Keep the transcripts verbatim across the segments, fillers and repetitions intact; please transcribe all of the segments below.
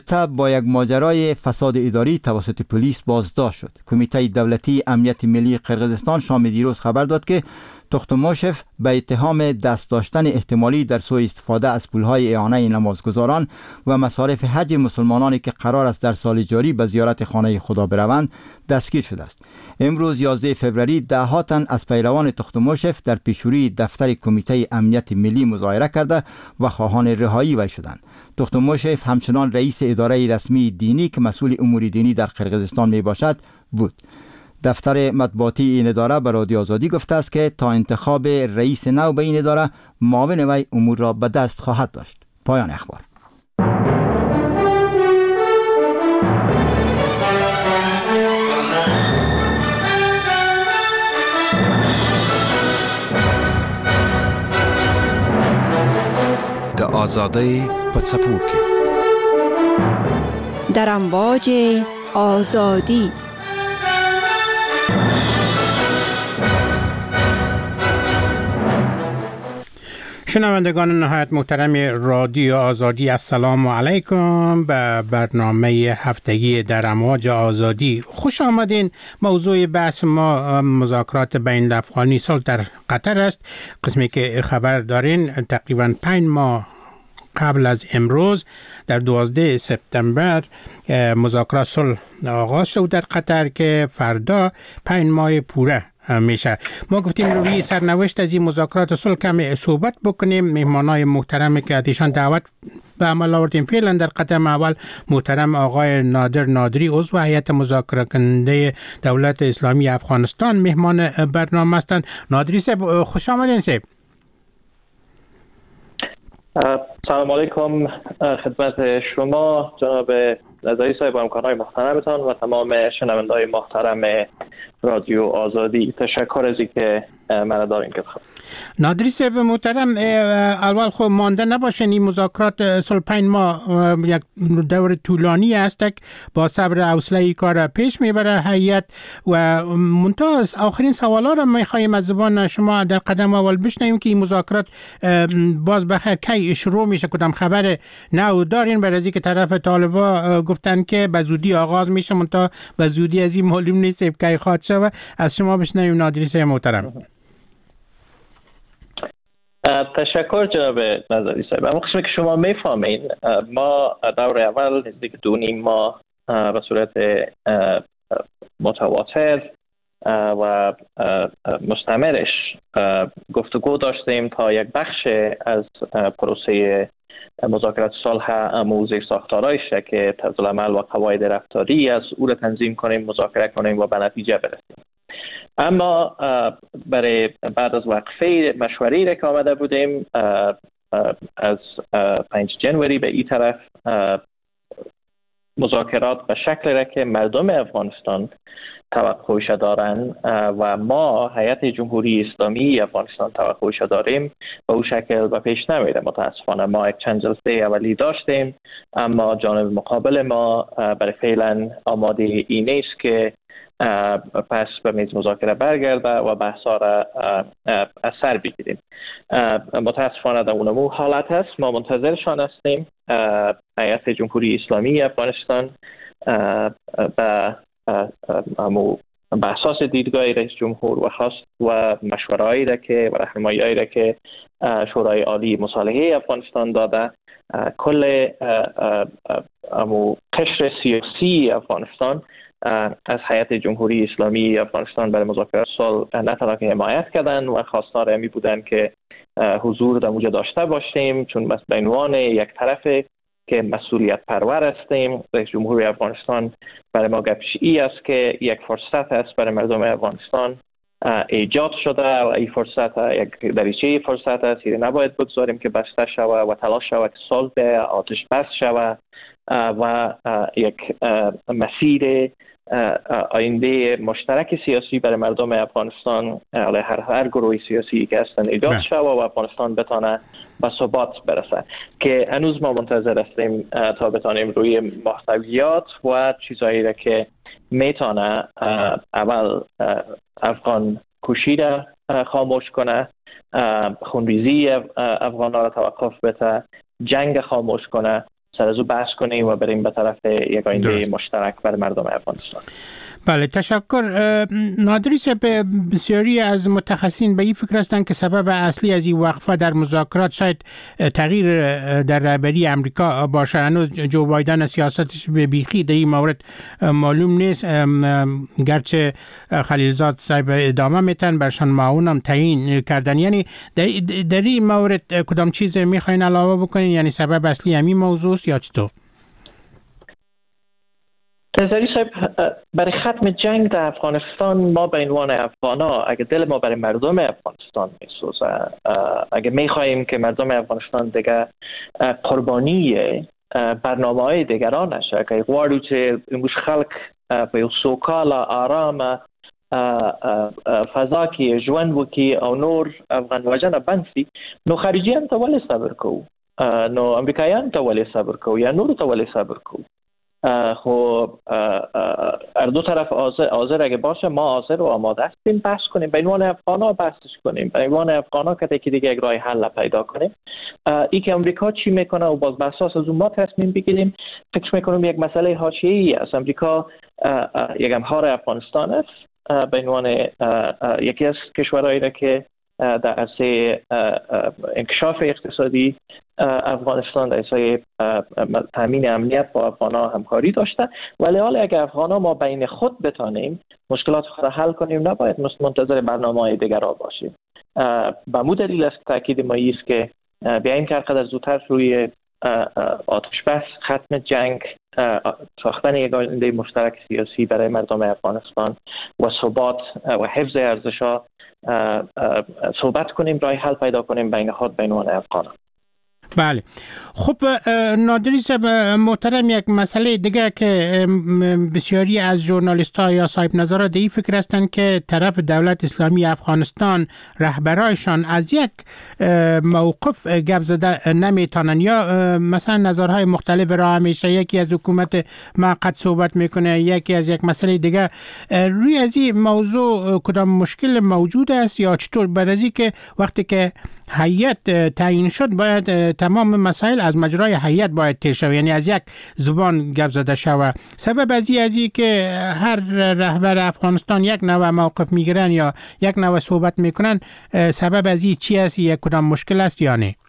رابطه با یک ماجرای فساد اداری توسط پلیس بازداشت شد. کمیته دولتی امنیت ملی قرقیزستان شام دیروز خبر داد که توختموشف به اتهام دست داشتن احتمالی در سوء استفاده از پولهای اعانه نمازگزاران و مصارف حج مسلمانانی که قرار است در سال جاری به زیارت خانه خدا بروند دستگیر شده است. امروز یازده فوریه ده ها تن از پیروان توختموشف در پیشروی دفتر کمیته امنیت ملی مظاهره کرده و خواهان رهایی وی شدند. توختموشف همچنان رئیس اداره رسمی دینی که مسئول امور دینی در قرقیزستان می باشد بود. دفتر مطبوعاتی این اداره به رادیو آزادی گفته است که تا انتخاب رئیس نو به این اداره معاون وی امور را به دست خواهد داشت. پایان اخبار. د آزادی په څپو کې در امواج آزادی. شنوندگان نهایت محترم رادیو آزادی، السلام علیکم به برنامه هفتگی در امواج آزادی خوش آمدین. موضوع بحث ما مذاکرات بین افغانی صلح در قطر است. قسمی که خبر دارین تقریبا پنج ماه قبل از امروز در دوازده سپتامبر مذاکرات صلح آغاز شد در قطر که فردا پنج ماه پوره میشه. ما گفتیم روی سرنوشت از این مذاکرات صلح کم صحبت بکنیم. مهمانای محترم که ازشان دعوت به عمل آوردیم فعلا در قدم اول محترم آقای نادر نادری عضو هیئت مذاکره کننده دولت اسلامی افغانستان مهمان برنامه هستند. نادری صاحب خوش آمدین. صاحب سلام علیکم خدمت شما جناب نظری صاحب و همکاران محترمتان و تمام شنونده‌های محترم رادیو آزادی. تشکر از اینکه من دارین که خواهد. نادری صاحب محترم، اول خب مانده نباشین، این مذاکرات صلح پنج ماه یک دور طولانی است که با صبر حوصله کار پیش میبره هیئت و منتها آخرین سوالا را میخوایم از زبان شما در قدم اول بشنویم که این مذاکرات باز بخیر کی شروع میشه. کدام خبر نو دارین بر از اینکه طرف طالبا گفتن که به زودی آغاز میشه منتها به زودی از این معلوم نیست کی خواهد شود. از شما بشنویم نادری صاحب محترم. تشکر جناب نظری صاحب. اما قسمی که شما میفهمین ما دور اول نزدیک دو نیم ماه به صورت متواتر و مستمرش گفتگو داشتیم تا یک بخش از پروسه مذاکرات صلح امو زیر ساختارایش که طرز العمل و قواعد رفتاری از او را تنظیم کنیم، مذاکره کنیم و به نتیجه برسیم. اما برای بعد از وقفه مشوری را که آمده بودیم از پنج جنوری به این طرف مذاکرات به شکل را که مردم افغانستان توقعش دارن و ما هیئت جمهوری اسلامی افغانستان توقعش داریم به او شکل به پیش نمیره. متاسفانه ما یک چند جلسه اولی داشتیم اما جانب مقابل ما برای فعلا آماده این نیست که پس به میز مذاکره برگرده و بحثا را از سر بگیریم. متاسفانه در اونمو حالت هست. ما منتظرشان هستیم. هیئت جمهوری اسلامی افغانستان به به اساس دیدگاه رئیس جمهور و خواست و مشوره‌ای را که و راهنمایی‌هایی را که شورای عالی مصالحه افغانستان داده کل امو قشر سیاسی افغانستان از هیئت جمهوری اسلامی افغانستان برای مذاکرات صلح نه تنها که حمایت کردن و خواستار همی بودن که حضور در اونجا داشته باشیم، چون به عنوان یک طرف که مسئولیت پرور هستیم. رئیس جمهوری افغانستان برای ما گپش ای است که یک فرصت است برای مردم افغانستان ایجاد شده و این فرصت یک دریچه فرصت است که نباید بگذاریم که بسته شود و تلاش شود که صلح آتش بس شود و یک مسیر آینده مشترک سیاسی برای مردم افغانستان علیه هر هر گروه سیاسی که هستن ایجاد شود و افغانستان بتانه به ثبات برسه که هنوز ما منتظر هستیم تا بتانیم روی محتویات و چیزهایی را که میتونه اول افغان کشی را خاموش کنه، خونریزی افغان را توقف بده، جنگ خاموش کنه، سر از او بحث کنیم و بریم به طرف یک آینده مشترک برای مردم افغانستان. بله، تشکر. نادری صاحب، بسیاری از متخصصین به این فکر هستند که سبب اصلی از این وقفه در مذاکرات شاید تغییر در رهبری امریکا باشه. هنوز جو بایدن سیاستش به بیخی در این مورد معلوم نیست، گرچه خلیلزاد صاحب ادامه میتن برشان معاونم تعیین کردن. یعنی در این مورد کدام چیز میخواین علاوه بکنین؟ یعنی سبب اصلی همین موضوع است یا چطور؟ نظری صاحب، برای ختم جنگ در افغانستان ما به عنوان افغانا، اگه دل ما برای مردم افغانستان میسوزه، اگه میخواییم که مردم افغانستان دیگه قربانی برنامه های دیگران نشه، که غواړو چې موږ خلک په یو سوکاله آرامه فضا کې ژوند وکړي او نور افغان وژنه بند شي، نو خارجیان ته ولې صبر کوو؟ نو امریکایان ته ولې صبر کوو یا نورو ته ولې صبر کوو؟ خب هر دو طرف حاضر اگه باشه، ما حاضر و آماده هستیم بحث کنیم، به عنوان افغانا بحثش کنیم، به عنوان افغانا که دیگه دیگه یک راه حل پیدا کنیم. ای که امریکا چی میکنه و باز بر اساس از اون ما تصمیم بگیریم. فکر میکنم یک مسئله حاشیه‌ای است. امریکا یک همکار افغانستان است، به عنوان یکی از کشورهایی را که در عرصه انکشاف اقتصادی افغانستان در عرصه تامین امنیت با افغان‌ها همکاری داشته، ولی حالا اگر افغان‌ها ما بین خود بتانیم مشکلات خود را حل کنیم، نباید منتظر برنامه‌های دیگران باشیم. به مو دلیل است تاکید ما است که بیایم که هرقدر زودتر روی آتش بس، ختم جنگ، ساختن یک آینده مشترک سیاسی برای مردم افغانستان و ثبات و حفظ ارزش‌ها صحبت کنیم، راه حل پیدا کنیم بین خود به عنوان افغانان. بله. خب نادری صاحب محترم، یک مسئله دیگه که بسیاری از ژورنالیست ها یا صاحب نظرات این فکر هستند که طرف دولت اسلامی افغانستان رهبرایشان از یک موقف گپ زده نمیتونن، یا مثلا نظرهای مختلف را همیشه یکی از حکومت موقت صحبت میکنه، یکی از یک مسئله دیگه. روی از این موضوع کدام مشکل موجود است یا چطور؟ برای که وقتی که هیئت تعیین شد باید تمام مسائل از مجرای هیئت باید طی شود، یعنی از یک زبان گپ زده شود. سبب از این ازی که هر رهبر افغانستان یک نوع موقف میگیرن یا یک نوع صحبت میکنن، سبب از این چی است؟ یک کدام مشکل است یا نه؟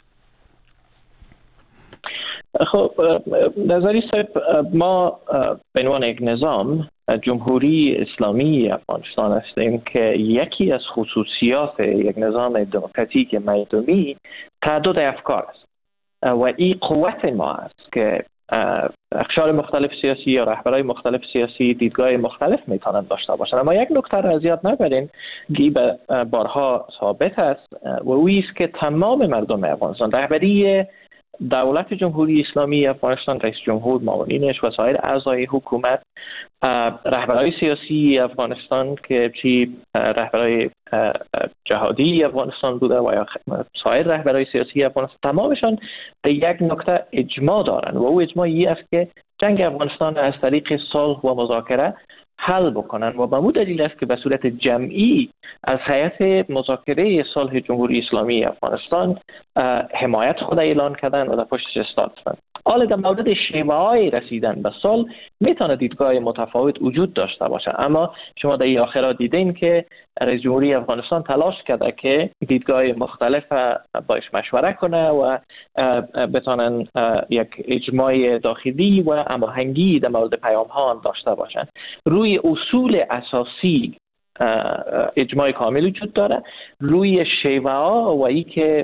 خب نظری صاحب، ما به عنوان یک نظام جمهوری اسلامی افغانستان هستیم که یکی از خصوصیات یک نظام دموکراتیک مردمی تعدد افکار است و این قوت ما است که اقشار مختلف سیاسی یا رهبرای مختلف سیاسی دیدگاه مختلف میتونن داشته باشند. اما یک نکته را از یاد نبرین که به بارها ثابت است و او است که تمام مردم افغانستان، رهبری دولت جمهوری اسلامی افغانستان، رئیس جمهور، معاونینش و سایر اعضای حکومت، رهبرای سیاسی افغانستان که چی رهبرای جهادی افغانستان بوده و یا سایر رهبرای سیاسی افغانستان، تمامشان به یک نکته اجماع دارند و او اجماع این است که جنگ افغانستان از طریق صلح و مذاکره حل بکنن و به مو دلیل است که به صورت جمعی از هیئت مذاکره صلح جمهوری اسلامی افغانستان حمایت خود اعلان کردن و در پشتش ایستادند. حالا در مورد شیوه‌های رسیدن به صلح میتونه دیدگاه متفاوت وجود داشته باشه، اما شما در این آخرات دیدین که رئیس جمهوری افغانستان تلاش کرده که دیدگاه مختلف باش مشوره کنه و بتونن یک اجماع داخلی و هماهنگی در مورد پیام‌ها داشته باشن. روی اصول اساسی اجماع کامل وجود داره، روی شیوه ها و ای که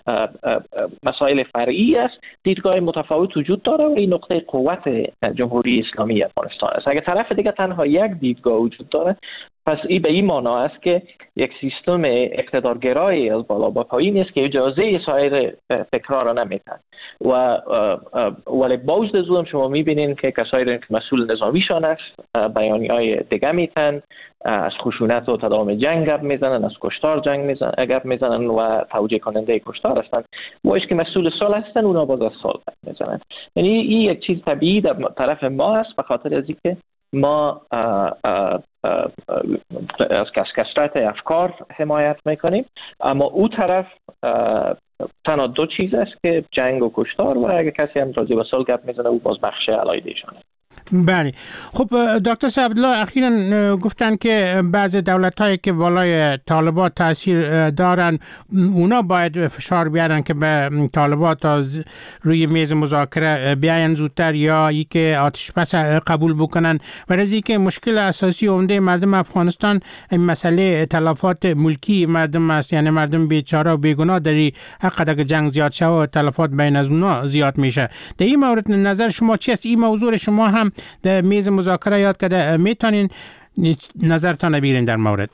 مسائل فرعی است دیدگاه متفاوت وجود داره و این نقطه قوت جمهوری اسلامی افغانستان است. اگر طرف دیگه تنها یک دیدگاه وجود داره، پس این به این معنا است که یک سیستم اقتدارگرایی از بالا به پایین است که اجازه سایر فکرها را نمیده و ولی با وجود زوم شما میبینین که کسایی که مسئول نظامیشان است بیانیه‌های دیگه میتن، از خشونت و تداوم جنگ گپ میزنن، از کشتار جنگ میزنن گپ میزنن و توجیه کننده کشتار هستند. و که مسئول صلح هستن اونا باز از صلح میزنن. یعنی این یک چیز طبیعی در طرف ما است به خاطر از اینکه ما اه اه اه از کسرت افکار حمایت میکنیم، اما او طرف تنها دو چیز است که جنگ و کشتار، و اگه کسی هم راضی به صلح گپ میزنه او باز بخش علایده‌شانه. بله. خب دکتر سعدالله اخیراً گفتن که بعضی دولت‌هایی که بالای طالبان تاثیر دارن اونا باید فشار بیارن که به طالبان تا روی میز مذاکره بیاین زودتر، یا ای که آتش بس قبول بکنن. ولی که مشکل اساسی عمده مردم افغانستان این مسئله تلفات ملکی مردم است، یعنی مردم بیچاره و بیگناه داری هر قدر که جنگ زیاد شود و تلفات بین از اونا زیاد میشه. در این مورد نظر شما چیست؟ این موضوع شما هم در میز مذاکره یاد کرده، میتونین نظرتان بگیرین در مورد؟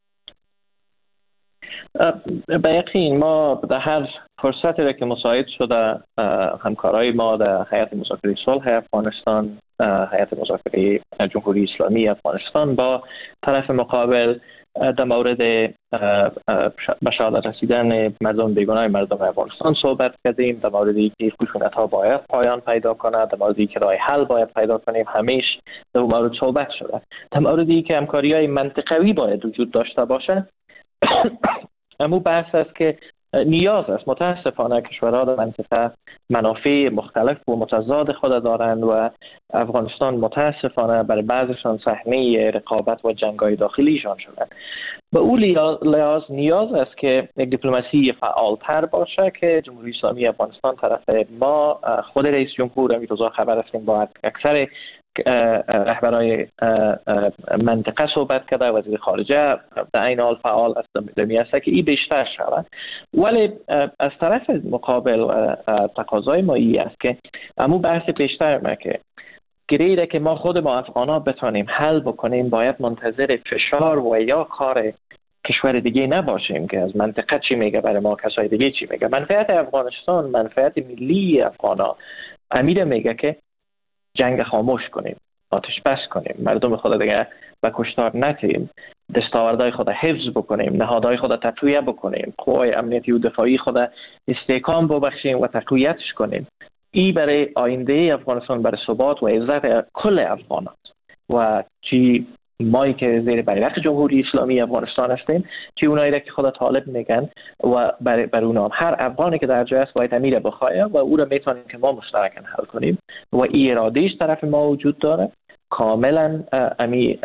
به یقین ما در هر فرصتی را که مساعد شده همکارای ما در هیئت مذاکره صلح افغانستان، هیئت مذاکره جمهوری اسلامی افغانستان با طرف مقابل در مورد به شهادت رسیدن مردم بیگناه مردم افغانستان صحبت کردیم، در مورد اینکه خشونت ها باید پایان پیدا کنه، در مورد اینکه راه حل باید پیدا کنیم، همیشه در مورد صحبت شده. در مورد اینکه همکاری‌های منطقوی باید وجود داشته باشه، اما بحث است که نیاز است. متاسفانه کشورها در منطقه منافع مختلف و متضاد خود دارند و افغانستان متاسفانه برای بعضشان صحنه رقابت و جنگ‌های داخلیشان شده. به اون لحاظ نیاز است که یک دیپلماسی فعالتر باشه که جمهوری اسلامی افغانستان طرف ما، خود رئیس جمهور امیر روزا خبر هستیم با اکثر رهبرای منطقه صحبت کرده، وزیر خارجه در این حال فعال است در میاسته که این بیشتر شود. ولی از طرف مقابل تقاضای ما ای است که امو بحث بیشتر ما که گریده که ما خود ما افغانا بتانیم حل بکنیم، باید منتظر فشار و یا کار کشور دیگه نباشیم که از منطقه چی میگه برای ما کسای دیگه چی میگه. منفعت افغانستان، منفعت ملی افغانا، امیر میگه که جنگ خاموش کنیم، آتش بس کنیم، مردم خود دیگه به کشتار نتیم، دستاوردهای خود حفظ بکنیم، نهادهای خود تقویت بکنیم، قوای امنیتی و دفاعی خود استحکام ببخشیم و تقویتش کنیم. این برای آینده افغانستان، برای ثبات و عزت کل افغان است. و چی مایی که زیر بیرق جمهوری اسلامی افغانستان هستیم، چی اونایی که خود طالب میگن و بر, بر اونا هر افغانی که در جای است باید امیر بخواهد و او را میتونیم که ما مشترکاً حل کنیم و این ارادهش طرف ما وجود داره. کاملا امی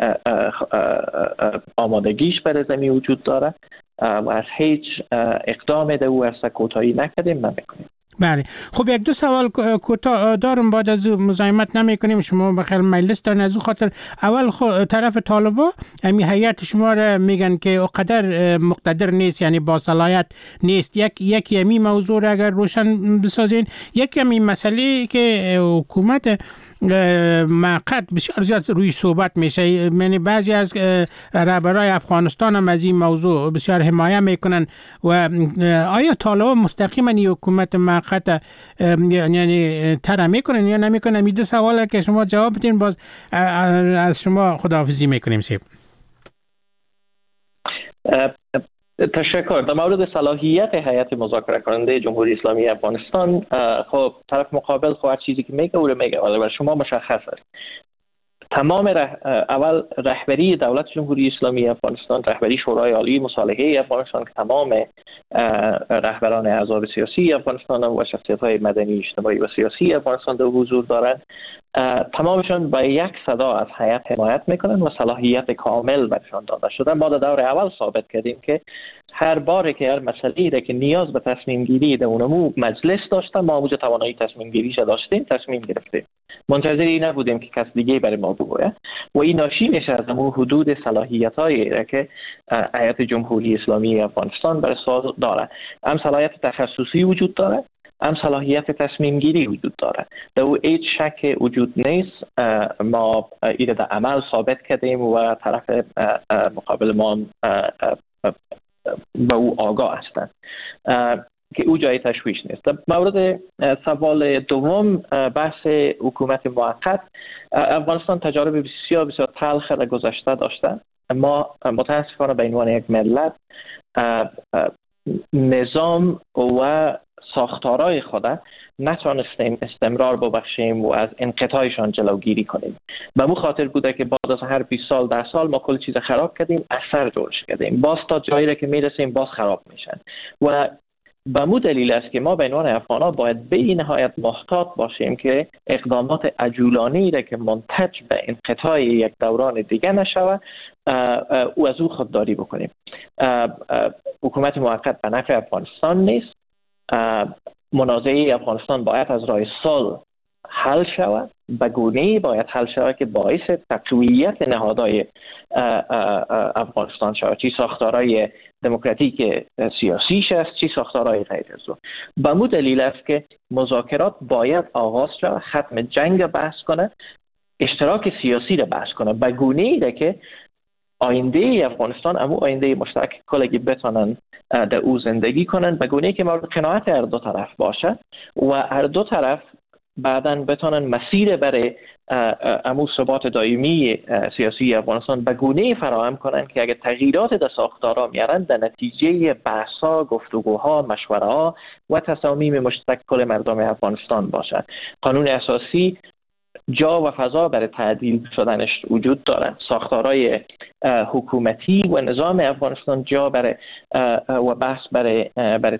آمادگیش برای زمین وجود داره و از هیچ اقدام ده او است کوتاهی نکردیم نمیکنیم. بله. خب یک دو سوال کوتاه دارم، بعد از مزاحمت نمی کنیم، شما بخیر مجلس دارن. از اون خاطر اول طرف طالبا امی هیئت شما را میگن که اقدر مقتدر نیست، یعنی با صلاحیت نیست. یک یکی امی موضوع را اگر روشن بسازین. یکی امی مسئله که حکومت موقت بسیار زیاد روی صحبت میشه، یعنی بعضی از رهبرای افغانستان هم از این موضوع بسیار حمایت میکنن. و آیا طالبان مستقیما این حکومت موقت یعنی طرح میکنن یا نمیکنن؟ این دو سواله که شما جواب بدین، باز از شما خداحافظی میکنیم. سیب تشکر. در مورد صلاحیت هیئت مذاکره کننده جمهوری اسلامی افغانستان، خب طرف مقابل خب چیزی که میگه او رو میگه، ولی برای شما مشخص است تمام ره... اول رهبری دولت جمهوری اسلامی افغانستان، رهبری شورای عالی مصالحه افغانستان که تمام رهبران احزاب سیاسی افغانستان و شخصیت‌های مدنی اجتماعی و سیاسی افغانستان در حضور دارند، تمامشون با یک صدا از هیئت حمایت میکنن و صلاحیت کامل برشان داده شده. ما در دور اول ثابت کردیم که هر باره که هر مسئله‌ای را که نیاز به تصمیم گیری در اونمو مجلس داشتن، ما موجب توانایی تصمیم گیریش داشتیم، تصمیم گرفتیم. منتظر این نبودیم که کس دیگه برای ما بگوید و این ناشی میشه از اون حدود صلاحیت‌هایی را که هیئت جمهوری اسلامی افغانستان برای سال داره. هم صلاحیت تخصصی وجود داره، هم صلاحیت تصمیم گیری وجود داره. در او هیچ شک وجود نیست. ما این در عمل ثابت کردیم و طرف مقابل ما به او آگاه هستند که او جای تشویش نیست. در مورد سوال دوم، بحث حکومت موقت، افغانستان تجارب بسیار بسیار تلخ را گذشته داشته. ما متاسفانه به عنوان یک ملت نظام و ساختارهای خود نتوانستیم استمرار ببخشیم و از انقطاعشان جلوگیری کنیم. به مو خاطر بوده که بعد از هر بیست سال ده سال ما کل چیز خراب کردیم، اثر جورش کردیم، باز تا جایی را که میرسیم باز خراب میشن و به مو دلیل است که ما به عنوان افغان‌ها باید به این نهایت محتاط باشیم که اقدامات عجولانه‌ای را که منتج به انقطاع یک دوران دیگه نشود او از او خودداری بکنیم. حکومت موقت به نفع افغانستان نیست. منازعه افغانستان باید از راه صلح حل شود، به گونه‌ای باید حل شود که باعث تقویت نهادهای افغانستان شود، چی ساختارهای دموکراتیک سیاسیش است، چی ساختارهای غیر از او. به مو دلیل است که مذاکرات باید آغاز شود، ختم جنگ بحث کنه، اشتراک سیاسی را بحث کنه، به گونه‌ای که آینده افغانستان امو آینده مشترک کلگی بتونن در او زندگی کنن، به گونه‌ای که مورد قناعت هر دو طرف باشه و هر دو طرف بعداً بتونن مسیر برای امو ثبات دائمی سیاسی افغانستان به گونه‌ای فراهم کنن که اگر تغییرات در ساختارها میارن در نتیجه بحث‌ها، گفتگوها، مشوره‌ها و تصامیم مشترک کل مردم افغانستان باشه. قانون اساسی جا و فضا برای تعدیل شدنش وجود دارد. ساختارهای حکومتی و نظام افغانستان جا برای و بحث برای برای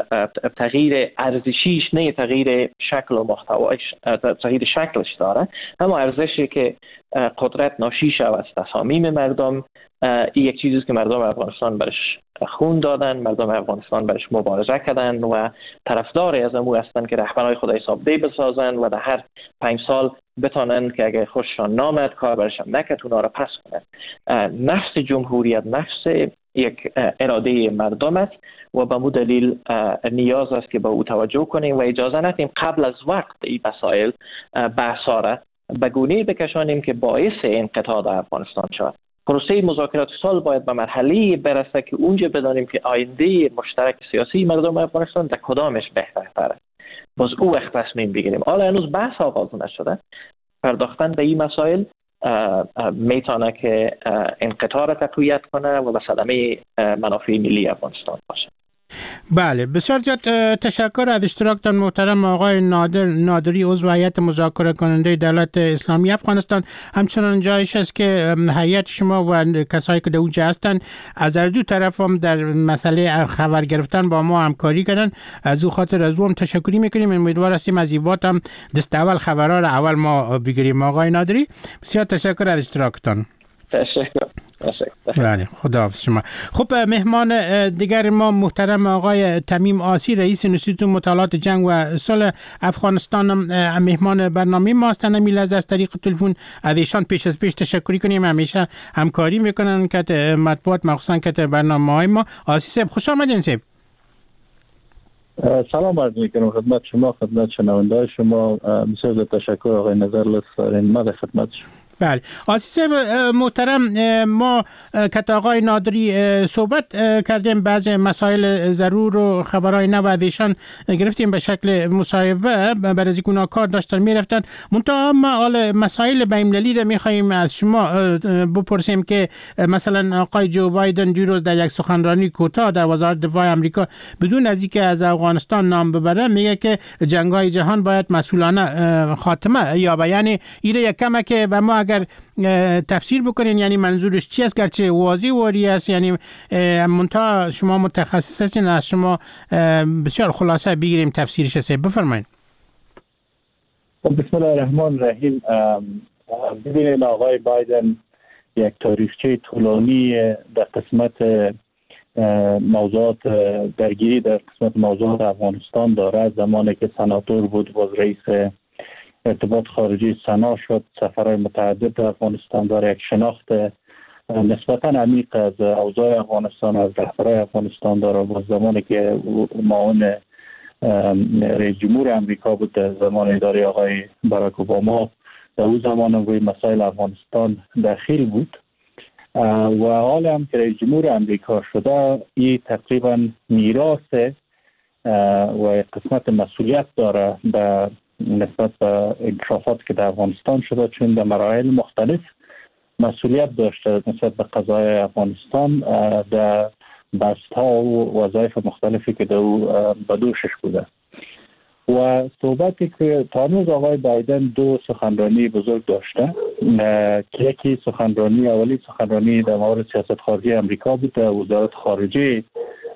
تغییر ارزشیش، نه تغییر شکل و محتواش، تغییر شکلش داره. اما ارزشی که قدرت ناشی شود از تصامیم مردم، این یک چیزی است که مردم افغانستان برش خون دادن، مردم افغانستان برش مبارزه کردن و طرفدار از امو هستند که رهبرای خود حسابدهی بسازن و در هر پنج سال بتونن که اگه خوششان نامد کار برشم نکرد اونا را پس کنن. نفس جمهوریت نفس یک اراده مردم است و به مو دلیل نیاز است که با او توجه کنیم و اجازه ندیم قبل از وقت این مسائل بحثا را به گونه‌ای بکشانیم که باعث انقطاع افغانستان شود. پروسه مذاکرات صلح باید به مرحله برسه که اونجا بدانیم که آینده مشترک سیاسی مردم افغانستان در کدامش بهتره. باز او وقت تصمیم بگیریم. حالا هنوز بحث آغاز نشده. پرداختن به این مسائل میتونه که انقطاع را تقویت کنه و به صدمه منافع ملی افغانستان باشه. بله، بسیار زیاد تشکر از اشتراکتان محترم آقای نادر نادری، عضو هیئت مذاکره کننده دولت اسلامی افغانستان. همچنان جایش است که هیئت شما و کسایی که در اونجا هستند از هر دو طرف هم در مسئله خبر گرفتن با ما همکاری کردن. از او خاطر از او هم تشکری میکنیم. امیدوار هستیم از این بات هم دست اول خبرها را اول ما بگیریم. آقای نادری بسیار تشکر از اشتراکتان. تشکر. بله، خداحافظ شما. خب، مهمان دیگر ما محترم آقای تمیم آسی، رئیس انستیتوت مطالعات جنگ و صلح افغانستان، مهمان برنامه ما هستند. میل از طریق تلفن از ایشان پیش از پیش تشکری کنیم. همیشه همکاری میکنن که مطبوعات مخصوصا که برنامه‌های ما. آسی صاحب خوش آمدین. صاحب سلام عرض میکنم خدمت شما، خدمت شنونده‌های شما. بسیار تشکر آقای نظر لطفاً ما خدمت شما. بله، آسی صاحب محترم، ما کت آقای نادری صحبت کردیم، بعض مسائل ضرور و خبرهای نو از ایشان گرفتیم به شکل مصاحبه، برای از اینکه کار داشتن میرفتن. منتها ما حال مسائل بین‌المللی را میخواییم از شما بپرسیم که مثلا آقای جو بایدن دیروز در یک سخنرانی کوتاه در وزارت دفاع آمریکا بدون از اینکه از افغانستان نام ببره میگه که جنگ‌های جهان باید مسئولانه خاتمه یابه. یعنی ایره یک کمه که به ما اگر تفسیر بکنین یعنی منظورش چی است، گرچه واضح واری است، یعنی منتها شما متخصص هستین، از شما بسیار خلاصه بگیریم تفسیرش است. بفرمایید. بسم الله الرحمن الرحیم. ببینید آقای بایدن یک تاریخچه طولانی در قسمت موضوعات درگیری در قسمت موضوعات افغانستان داره. زمانی که سناتور بود باز رئیس ارتباط خارجی سنا شد، سفرهای متعدد در افغانستان داره، یک شناخت نسبتا عمیق از اوضاع افغانستان، از رهبرای افغانستان داره. و زمانی که معاون رئیس جمهور امریکا بود در زمان اداره آقای باراک اوباما، در اون زمان روی مسائل افغانستان دخیل بود و حال هم که رئیس جمهور امریکا شده، این تقریبا میراث و قسمت مسئولیت داره به نسبت به انکشافات که در افغانستان شده، چون در مراحل مختلف مسئولیت داشته نسبت به قضای افغانستان در بست‌ها و وظایف مختلفی که در به دوشش بوده. و صحبتی که تا هنوز آقای بایدن دو سخنرانی بزرگ داشته که یکی سخنرانی اولی سخنرانی در مورد سیاست خارجی امریکا بود در وزارت خارجه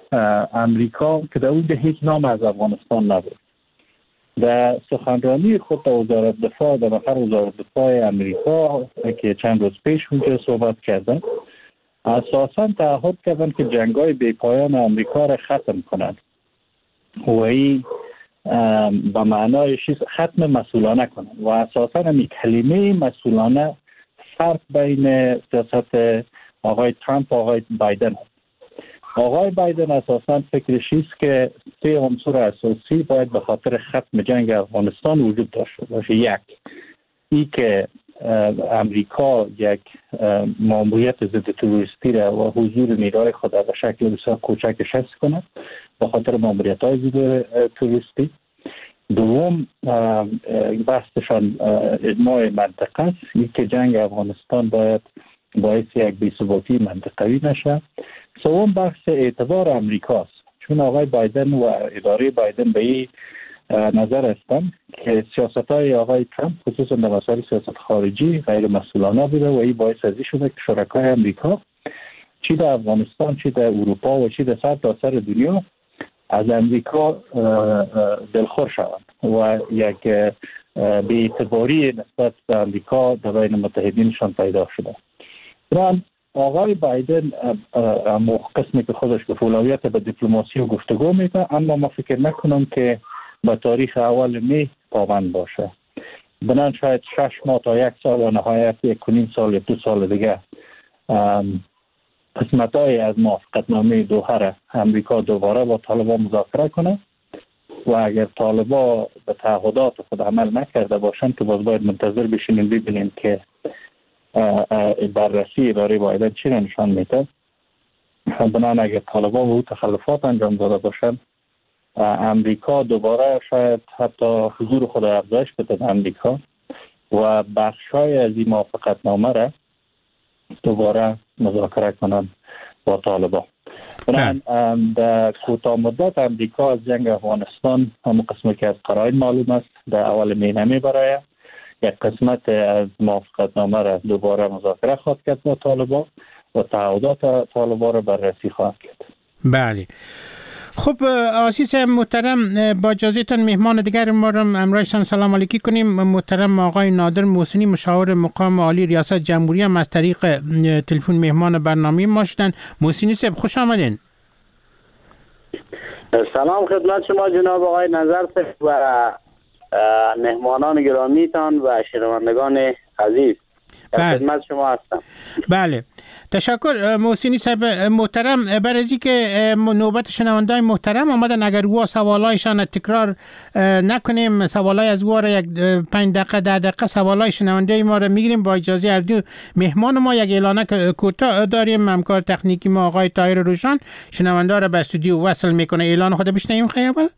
امریکا که در اون هیچ نام از افغانستان نبود. در سخنرانی خود در وزارت دفاع در مقر وزارت دفاع امریکا که چند روز پیش اونجا صحبت کردن، اساساً تعهد کردن که جنگ‌های بی‌پایان امریکا را ختم کنند و این به معنای چیز ختم مسئولانه کنند و اساساً این کلمه مسئولانه فرق بین سیاست آقای ترامپ و آقای بایدن است. آقای بایدن اساساً فکرش است که سه عنصر اساسی باید به خاطر ختم جنگ افغانستان وجود داشته باشه. یک، ای که امریکا یک ماموریت ضد تروریستی را و حضور نیروهای خود را به شکل بسیار کوچک حفظ کند به خاطر ماموریت‌های ضد تروریستی. دوم، بحثشان اجماع منطقه است، ای که جنگ افغانستان باید باعث یک بی‌ثباتی منطقوی نشه. سوم، بحث اعتبار امریکاست، چون آقای بایدن و اداره بایدن به این نظر هستند که سیاست‌های آقای ترامپ خصوصا در مسائل سیاست خارجی غیر مسئولانه بوده و این باعث ازی شده که شرکای امریکا چی در افغانستان، چی در اروپا و چی در سر تا سر دنیا از امریکا دلخور شوند و یک بی‌اعتباری نسبت به امریکا در بین متحدینشان پیدا شده. بران آقای بایدن قسمی که خودش به اولویت به دیپلماسی و گفتگو میده، اما ما فکر نکنم که به تاریخ اول می پابند باشه. بنان شاید شش ماه تا یک سال و نهایت یک و نیم سال یا دو سال دیگه قسمت‌های از موافقتنامه دوحه را امریکا دوباره با طالبان مذاکره کنه و اگر طالبان به تعهدات خود عمل نکرده باشند که باز باید منتظر بشینیم ببینیم که بررسی اداره بایدن چی را نشان میده. بنان اگر طالبان و تخلفات انجام داده باشند، امریکا دوباره شاید حتی حضور خود را افزایش بده در امریکا و بخشای از این موافقتنامه را دوباره مذاکره کنند با طالبان. بنابراین در کوتاه مدت امریکا از جنگ افغانستان هم قسمی که از قرائن معلوم است در اول مینه میبره، یک قسمت از موافقتنامه را دوباره مذاکره خواهد کرد با طالبان و تعهدات طالبان را بررسی خواهد کرد. بله. خب آسیس محترم، با اجازهتان مهمان دیگر ما را امروزشان سلام علیکی کنیم. محترم آقای نادر محسنی، مشاور مقام عالی ریاست جمهوری، هم از طریق تلفن مهمان برنامه ما شدن. محسنی صاحب خوش آمدین. سلام خدمت شما جناب آقای نظر و مهمانان گرامیتان و شنوندگان عزیز. بله. خدمت شما هستم. بله، تشکر محسنی صاحب محترم. برای اینکه که نوبت شنوندگان محترم آمدن، اگر وا سوالایشان تکرار نکنیم، سوالای از وا را یک پنج دقیقه ده دقیقه سوالای شنونده ما را میگیریم. با اجازه هر دو مهمان ما یک اعلانه کوتاه داریم. همکار تکنیکی ما آقای طاهر روشن شنونده را به استودیو وصل میکنه. اعلان خود بشنویم خیابل.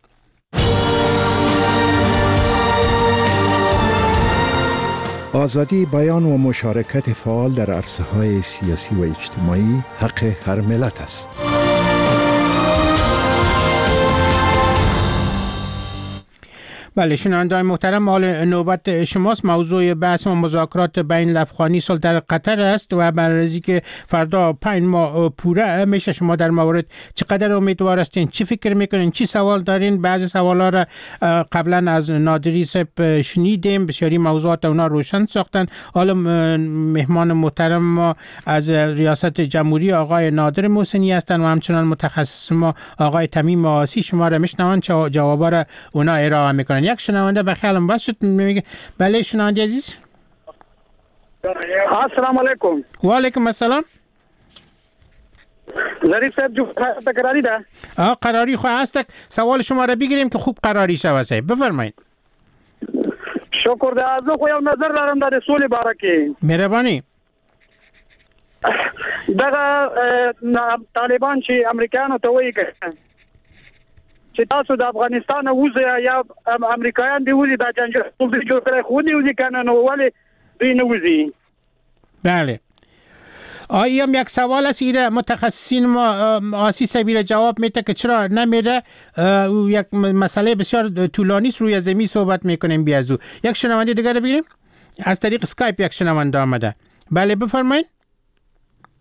آزادی بیان و مشارکت فعال در عرصه‌های سیاسی و اجتماعی حق هر ملت است. بله شنوندگان محترم، حال نوبت شماست. موضوع بحث و مذاکرات بین الافغانی صلح در قطر است و برای که فردا پنج ماه پوره میشه، شما در مورد چقدر امیدوار هستین، چی فکر میکنین، چی سوال دارین؟ بعضی سوالا را قبلا از نادری صاحب شنیدیم، بسیاری موضوعات اونا روشن ساختن. حالا مهمان محترم ما از ریاست جمهوری آقای نادر محسنی هستن و همچنان متخصص ما آقای تمیم آسی شما را میشنون، جوابا را اونا ارائه میکنن. یک شنونده به خیالم بس شد، میگه بله شنونده عزیز. السلام علیکم. و علیکم السلام. ظریف صاحب جو تکراری ده؟ آه قراری خو هست. سوال شما را بگیریم که خوب قراری شوه. صاحب بفرمایید. شکر ده. از خو یو نظر لرم د رسول بارکه. مهرباني. دغه طالبان چې امریکایانو ته وایي چې تاسو د افغانستان وځي یا امریکایان دی وځي دا جنجال جوړ کړی خو دی وځي کنه نو ولی دوی نه وځي. بله. آیا هم یک سوال است ایره متخصصین ما آسی سبیل جواب میده که چرا نمیره. یک مسئله بسیار طولانی است، روی زمین صحبت میکنیم بیازو. یک شنونده دیگر بگیریم از طریق اسکایپ. یک شنونده آمده. بله بفرمایید.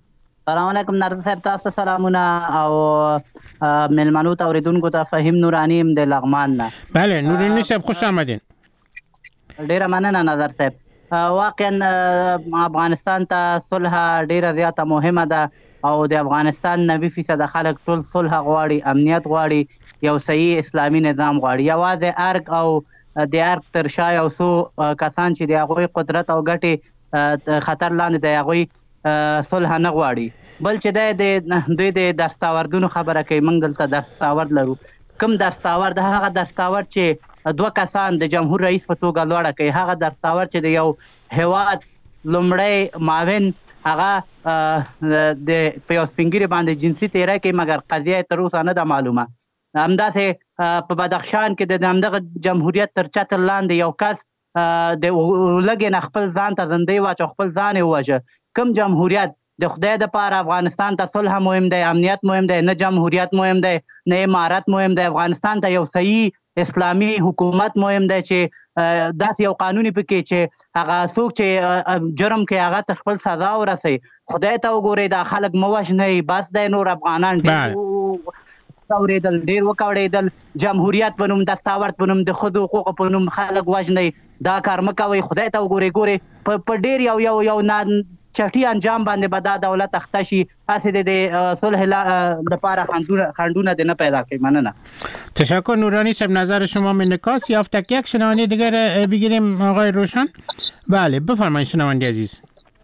سلام علیکم نرد صاحب، تاسو سلامونه او ملمنو ته اوریدونکو ته فهیم نورانی ام د لغمان نه. بله نورانی صاحب خوش آمدین. ډیره مننه نظر صاحب. واقعا افغانستان ته صلح ډیره زیاته مهمه ده او د افغانستان نوي فیصد خلک ټول صلح غواړي، امنیت غواړي، یو صحیح اسلامي نظام غواړي. یوازې ارګ او د ارګ تر شا یو څو کسان چې د هغوی قدرت او ګټې خطر لاندې د هغوی صلح نه غواړي. بل چې د دوی د دستاوردونو خبره کوي، موږ دلته دستاورد لرو. کوم دستاورد؟ هغه دستاورد چې دوه کسان د جمهور رئیس په توګه لوړه کوي، هغه دستاورد چې د یو هیواد لومړی معاون هغه د په یو سپین ږیري باندې جنسي تیری کوي، مګر قضیه تر اوسه نه ده معلومه. همداسې په بدخشان کې د همدغه جمهوریت تر چتر لاندې یو کس د لږې نه خپل ځان ته زندۍ واچو، خپل ځان یې ووژه. کوم جمهوریت؟ د خدای دپاره افغانستان ته صلح مهم دی، امنیت مهم دی، نه جمهوریت مهم دی، نه امارت مهم دی. افغانستان ته یو صحیح اسلامي حکومت مهم دی چې داسې یو قانوني پکې چې هغه څوک چې جرم کوي هغه ته خپل سزا ورسوي. خدای ته وګورئ، دا خلک مه وژنئ، بس دی. نور افغانان ډېر اورېدل، ډېر وکوړېدل. جمهوریت په نوم، دستاورد په نوم، د ښځو حقوقو په نوم خلک وژنئ. دا کار مه کوئ. خدای ته وګورئ. ګورئ په ډېر یو یو یو چټي انجام باندې به دا دولت اخته شي. هسې د صلح لپاره خنډونه د نه پیدا کوي. مننه. تشکر نورانی صاحب، نظر شما منعکاس یافت. یک شنونده دیگر بگیریم آقای روشن. بله بفرمایید شنونده عزیز.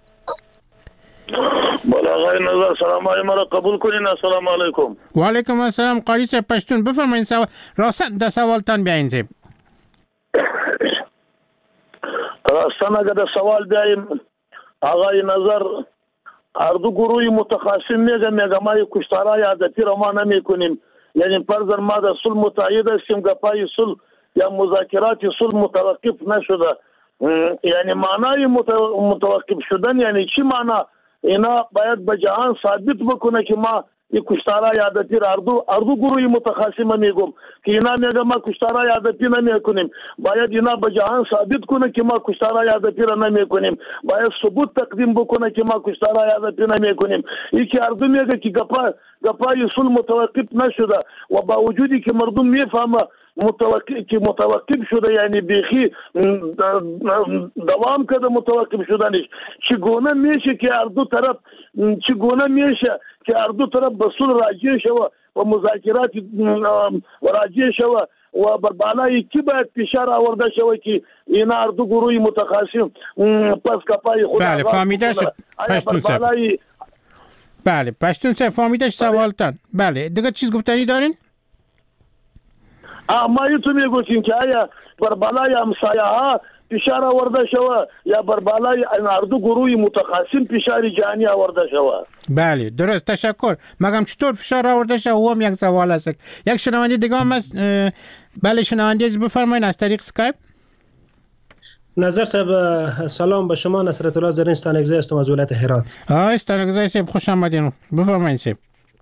بله آقای نظر سلام علیکم، مرا قبول کنین. السلام علیکم. و علیکم السلام. قاری صاحب پشتون بفرمایید سوال راستن در سوالتان بیاین صاحب. راستن اگر در سوال بیاییم آقای نظر اردو گروهی متخاصم میگه میگه ما کشتارای عادتی را ما نمی کنیم. یعنی فرضاً ما در صلح متعهد هستیم، گپای صلح یا مذاکرات صلح متوقف نشده. یعنی معنای متوقف شدن یعنی چی معنا؟ اینا باید به جهان ثابت بکنه که ما یک کشتارای عادتی را اردو اردو گروهی متخاصم میگم که اینا میگه ما کشتارای عادتی نمی کنیم. باید اینا به جهان ثابت کنه که ما کشتارای عادتی را نمی کنیم. باید ثبوت تقدیم بکنه که ما کشتارای عادتی نمی کنیم. یکی اردو میگه که گپا گپای صلح متوقف نشده و با وجودی که مردم میفهمه متوقف که متوقف شده، یعنی بیخی دوام کرده متوقف شدنش. چگونه میشه که اردو طرف چگونه میشه که اردو طرف به صلح راجع شوه و مذاکرات راجع شوه و بر بالای کی باید فشار آورده شوه که این اردو گروهی متخاصم پس کپای خود. بله فهمیده شد پشتون صاحب. بله پشتون صاحب فهمیده شد سوالتان. بله دیگه چیز گفتنی دارین؟ ما یه تو میگوشیم که آیا بر بالای همسایه ها فشار آورده شوه یا بر بالای اردو گروهی متخاصم فشار جهانی آورده شوه. بله درست، تشکر. مگم چطور فشار آورده شوه؟ او هم یک سوال است. یک شنونده دیگه هم است. بله شنونده از بفرمایید از طریق اسکایپ. نظر صاحب سلام به شما. نصرت الله زرین استانگزی هستم از ولایت هرات. آه استانگزی صاحب خوش آمدین. بفرمایید صاحب.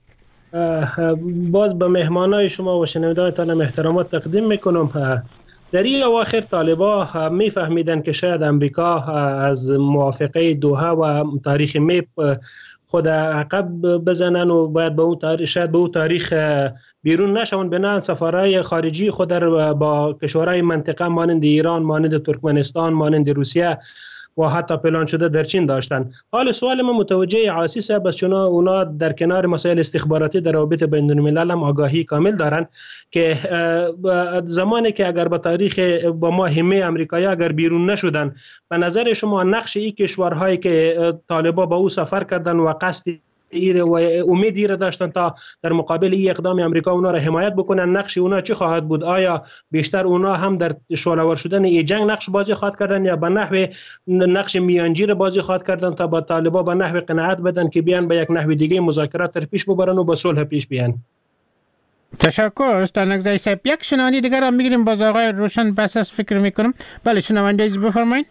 باز به مهمانای شما و شنوندگانتان احترامات تقدیم میکنم. در این اواخر طالبا میفهمیدن که شاید امریکا از موافقه دوحه و تاریخ میپ خود عقب بزنن و باید به اون تاریخ شاید به اون تاریخ بیرون نشون، بنان سفارهای خارجی خود در با کشورهای منطقه مانند ایران، مانند ترکمنستان، مانند روسیه و حتی پلان شده در چین داشتن. حال سوال ما متوجه عاصی صاحب است، چون اونا در کنار مسائل استخباراتی در روابط بین الملل هم آگاهی کامل دارن که زمانی که اگر به تاریخ با ما همه امریکایی اگر بیرون نشدن، به نظر شما نقش این کشورهایی که طالبا با او سفر کردن و قصد ایره و امید ایره داشتن تا در مقابل این اقدام امریکا اونا را حمایت بکنن، نقش اونا چی خواهد بود؟ آیا بیشتر اونا هم در شعله‌ور شدن این جنگ نقش بازی خواهد کردن یا به نحو نقش میانجی بازی خواهد کردن تا با طالبا به نحو قناعت بدن که بیان به یک نحو دیگه مذاکرات در پیش ببرن و به صلح پیش بیان؟ تشکر استانگزی صاحب. یک شنونده دیگر هم میگیریم باز آقای روشن بس از فکر میکنم. بله شنونده عزیز بفرمایید.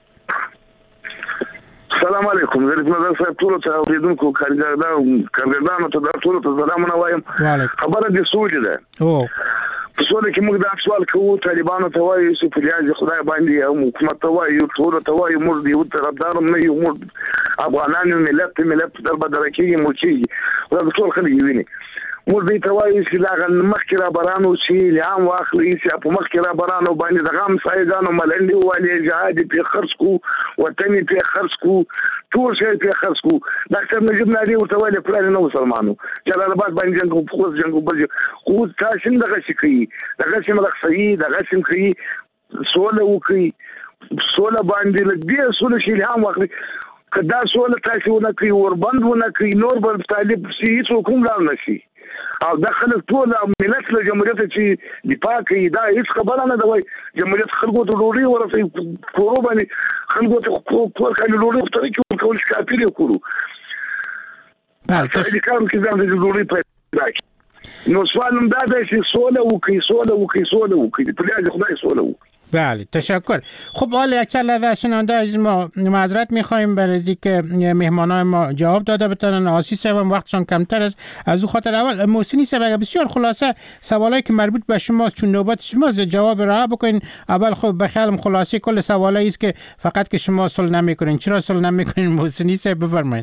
سلام علیکم. ظریف نظر صاحب ټول ته اوریدونکو کارګردان کارګردانو ته د ټول ته سلامونه وایم. خبره د سولې ده. او په سولې کې موږ دا سوال کوو، طالبانو ته وایو چې په لیاز خدای باندې او حکومت ته وایو، ټول ته وایو موږ د یو طرفدار نه یو، موږ افغانان ملت ملت در بدرکی موچی او د ټول خلک ویني مور دې توایي چې دا مخکې را برانو چې لام واخلي چې په مخکې را برانو باندې د غام سایدانو ملنډي والي جهاد په خرڅ کو وطن په خرڅ کو ټول شي په خرڅ کو ډاکټر نجیب نادي ورته ویل پلان نو مسلمانو جلال آباد باندې جنگ په خو جنگ بل خو تاسو دغه شي کوي دغه شي ملک صحیح دغه شي کوي سوله وکي سوله باندې لږه سوله شي لام واخلي کدا سوله تاسو نه کوي وربند ونه کوي نور بل طالب سي څوک هم لا نشي او داخل ټول ملت له جمهوریت چې دفاع کوي دا هیڅ خبره نه ده وای جمهوریت خلکو ته ډوډۍ ورسې کورو باندې خلکو ته کور کله ډوډۍ خوري چې کول شکایت وکړو بله تاسو کوم کې ځان د ډوډۍ په نو سوالم دا ده چې سوله وکي سوله وکي سوله وکي په دې خدای سوله وکي بله تشکر. خب حالا یک چند لحظه شنونده از ما معذرت میخوایم برای اینکه مهمانای ما جواب داده بتونن. آسیس هم وقتشان کمتر است از او خاطر اول محسنی صاحب بسیار خلاصه سوالایی که مربوط به شما چون نوبت شما جواب رها بکنین. اول خب بخیالم خلاصه کل سوالایی است که فقط که شما صلح نمیکنین. چرا صلح نمیکنین محسنی صاحب بفرمایید.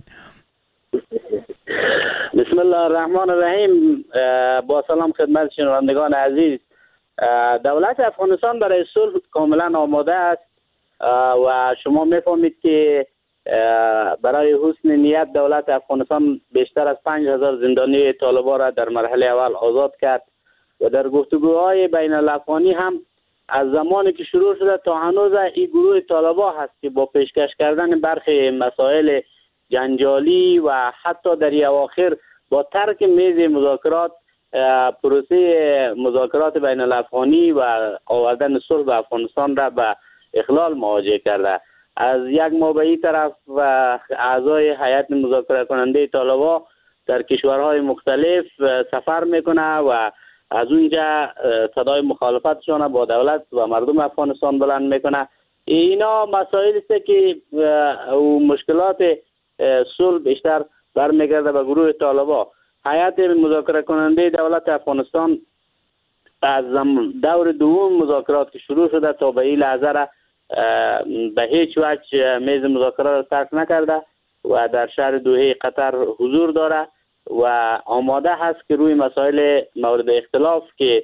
بسم الله الرحمن الرحیم. با سلام خدمت شنوندگان عزیز. دولت افغانستان برای صلح کاملا آماده است و شما میفهمید که برای حسن نیت دولت افغانستان بیشتر از پنج هزار زندانی طالبان را در مرحله اول آزاد کرد و در گفتگوهای بین الافغانی هم از زمانی که شروع شده تا هنوز این گروه طالبان هست که با پیشکش کردن برخی مسائل جنجالی و حتی در اواخر با ترک میز مذاکرات پروسه مذاکرات بین الافغانی و آوردن صلح به افغانستان را به اخلال مواجه کرده. از یک ماه به این طرف و اعضای هیئت مذاکره کننده طالبان در کشورهای مختلف سفر میکنه و از اونجا صدای مخالفتشان با دولت و مردم افغانستان بلند میکنه. اینا مسائلی است که مشکلات صلح بیشتر برمیگرده به گروه طالبان. هیئت مذاکره کننده دولت افغانستان از دور دوم مذاکرات که شروع شده تا به این لحظه را به هیچ وجه میز مذاکرات را ترک نکرده و در شهر دوحه قطر حضور داره و آماده هست که روی مسائل مورد اختلاف که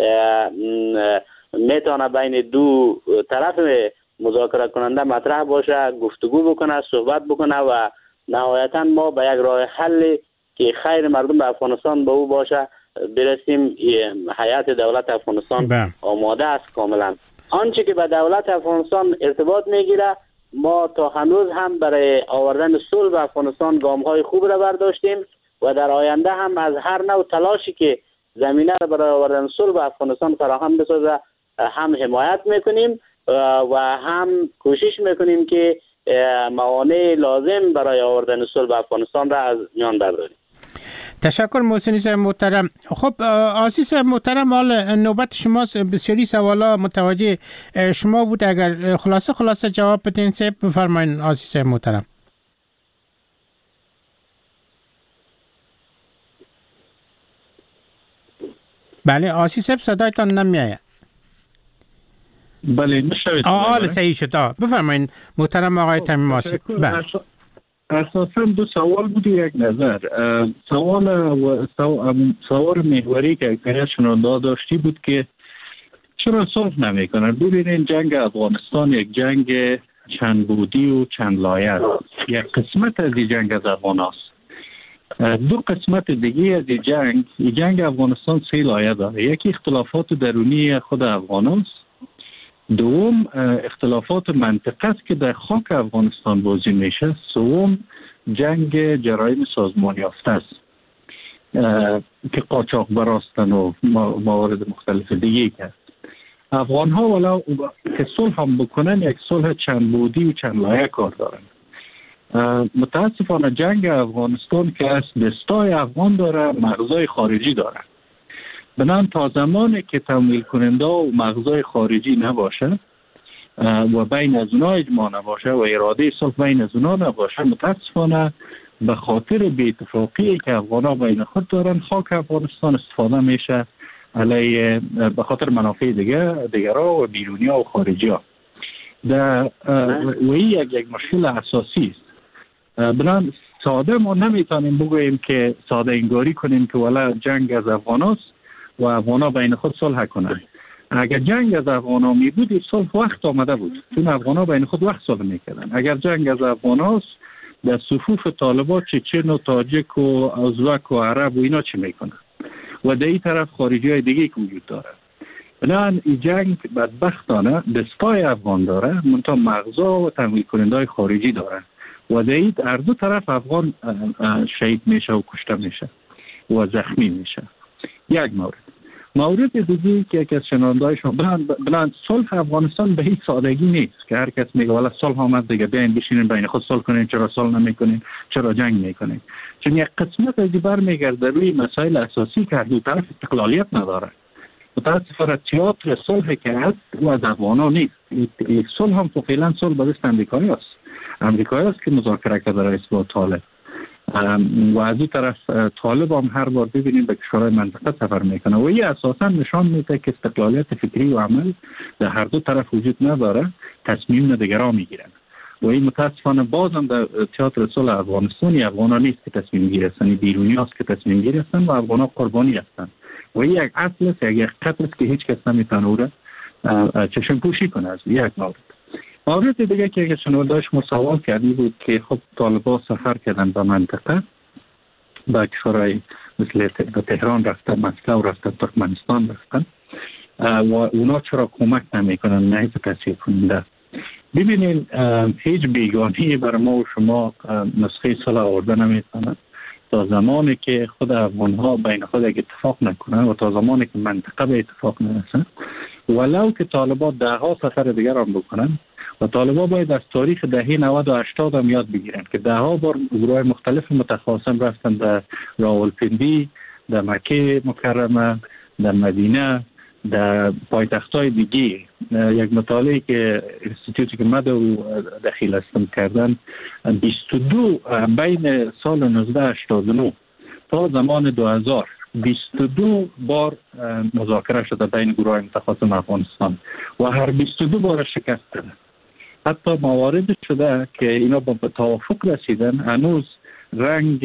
میتونه بین دو طرف مذاکره کننده مطرح باشه گفتگو بکنه، صحبت بکنه و نهایتا ما به یک راه حل که خیر مردم به افغانستان به او باشه برسیم. هیئت دولت افغانستان بهم. آماده است کاملا. آنچه که به دولت افغانستان ارتباط میگیره ما تا هنوز هم برای آوردن صلح به افغانستان گام‌های خوب را برداشتیم و در آینده هم از هر نوع تلاشی که زمینه را برای آوردن صلح به افغانستان فراهم بسازه هم حمایت میکنیم و هم کوشش میکنیم که موانع لازم برای آوردن صلح به افغانستان را از میان برداریم. تشکر محسنی صاحب محترم. خب آسیس صاحب محترم حال نوبت شماست. بسیاری سوالا متوجه شما بود. اگر خلاصه خلاصه جواب بدین صاحب بفرمایید آسیس صاحب محترم. بله آسیس صاحب صدایتان نمیآید. بله میشوید. آه صحیح شد. بفرمایید محترم آقای تمیم آسیف. بله اساسا دو سوال بود یک نظر. سوال و سوال محوری که اکثریت شنونده داشتی بود که چرا صلح نمیکنن. ببینید جنگ افغانستان یک جنگ چند بودی و چند لایه است. یک قسمت از این جنگ از افغان است. دو قسمت دیگه از این جنگ این جنگ افغانستان سه لایه داره. یکی اختلافات درونی خود افغان است. دوم اختلافات منطقه است که در خاک افغانستان بازی میشه. سوم جنگ جرایم سازمان یافته است که قاچاق براستن و موارد مختلف دیگه است. افغان ها ولو که صلح هم بکنن یک صلح چند بودی و چند لایه کار دارن. متاسفانه جنگ افغانستان که است دستای افغان داره مغزای خارجی داره. بنابراین تا زمانی که تمویل کننده و مغزای خارجی نباشه و بین از اونا اجماع نباشه و اراده صلح بین از اونا نباشه متاسفانه به خاطر بی اتفاقی که افغان‌ها بین خود دارن خاک افغانستان استفاده میشه علیه به خاطر منافع دیگه دیگرها و بیرونی‌ها و خارجی‌ها. در و یک یک مشکل اساسی است. بنان ساده ما نمیتونیم بگوییم که ساده انگاری کنیم که والا جنگ از افغاناست و افغانا بین خود صلح کنند. اگر جنگ از افغانا می بود صلح وقت آمده بود، چون افغانا بین خود وقت صلح میکردن. اگر جنگ از افغاناست در صفوف طالبان چچن و تاجک و ازبک و عرب و اینا چی میکنن و در این طرف خارجی های دیگه که وجود داره. بنابراین این جنگ بدبختانه دستای افغان داره، منتها مغزا و تمویل کننده های خارجی داره و در این هر دو طرف افغان شهید میشه و کشته میشه و زخمی میشه. یک مورد. مورد دیگه که یکی از شنونده‌های شما بلند صلح افغانستان به هیچ سادگی نیست که هر کس میگه والا صلح آمد دیگه بیاین بشینین بین خود صلح کنین، چرا صلح نمیکنین، چرا جنگ میکنین. چون یک قسمت از دیگر میگرده روی مسائل اساسی که هر دو طرف استقلالیت نداره. متاسفانه تئاتر صلح که هست او از افغانا نیست. یک صلح هم فعلا صلح به دست امریکایی است. امریکایی است که مذاکره کرده رئیس با طالب. و از این طرف طالب هم هر بار ببینیم به کشورهای منطقه سفر میکنه و این اساسا نشان میده که استقلالیت فکری و عمل در هر دو طرف وجود نداره، تصمیم دیگران میگیرن و این متاسفانه بازم در تئاتر صلح افغانستانی افغانا نیست که تصمیم گیرن، بیرونی است که تصمیم گیرن و افغانا قربانی هستن و این یک اصل است، یک حقیقت است که هیچ کس نمیتونه او را چشم پوشی کنه. از یک مورد مورد دیگه که اگه شنونده‌اش ما سوال کردی بود که خب طالبان سفر کردن به منطقه، به کشورهای مثل تهران رفتن، مسکو رفتن، ترکمنستان رفتن و اونا چرا کمک نمیکنن نه هیچ تشویق کننده. ببینین هیچ بیگانه‌ای بر ما و شما نسخه صلح آورده نمیتونه تا زمانی که خود افغان‌ها بین خود یک اتفاق نکنن و تا زمانی که منطقه به اتفاق نرسن، ولو که طالبان ده ها سفر دیگر هم بکنن و طالبان باید از تاریخ دهه نود و هشتاد هم یاد بگیرن که ده ها بار گروه مختلف متخاصم رفتن در راولپندی، در مکه مکرمه، در مدینه، در پایتخت‌های دیگه. یک مطالعه که انستیتوتی که مد و دخیل هستم کردن بیست و دو بین سال نوزده هشتاد و نه تا زمان دو هزار بیست و دو بار مذاکره شده بین گروه متخاصم افغانستان و هر بیست و دو بار شکست دادن. حتی موارد شده که اینا با توافق رسیدن، هنوز رنگ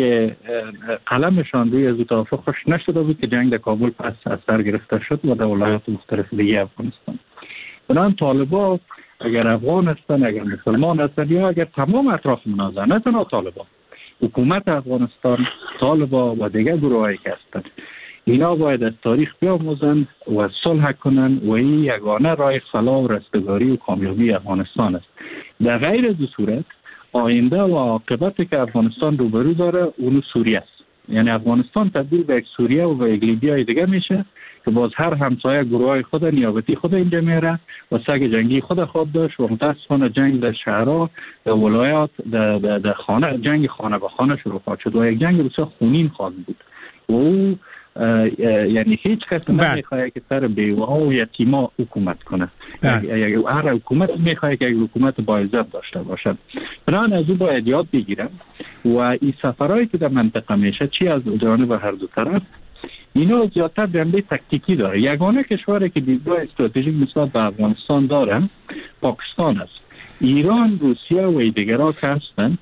قلمشان روی از توافق خوش نشده بود که جنگ در کابل پس از سر گرفته شد و در ولایات مختلف دیگه افغانستان. بنابراین طالبان اگر افغان هستن، اگر مسلمان هستن یا اگر تمام اطراف منازعه، نه تنها طالبان، حکومت افغانستان، طالبان و دیگر گروهایی که هستن، اینا باید از تاریخ بیاموزن و صلح کنن و این یگانه راه فلاح و رستگاری و کامیابی افغانستان است. در غیر از صورت آینده و عاقبتی که افغانستان روبرو داره اون سوریه است. یعنی افغانستان تبدیل به یک سوریه و به یک لیبیای دیگه میشه که باز هر همسایه گروهای خود نیابتی خود اینجا میره و سگ جنگی خود خود داشت و متاسفانه جنگ در شهرها، در ولایات، در, در, در خانه، جنگ خانه به خانه شروع خواهد شد و یک جنگ بسیار خونین خواهد بود و او یعنی هیچ کس نمیخواد که سر بیوه و یتیما حکومت کنه. هر حکومت میخواد که یک حکومت با عزت داشته باشد. بنابراین از او باید یاد بگیرم و این سفرهایی که در منطقه میشه چی از جانب هر دو طرف اینا زیادتر جنبه تکتیکی داره. یگانه کشوری که دیدگاه استراتژیک نسبت به افغانستان داره پاکستان است. ایران، روسیه و دیگرها که هستن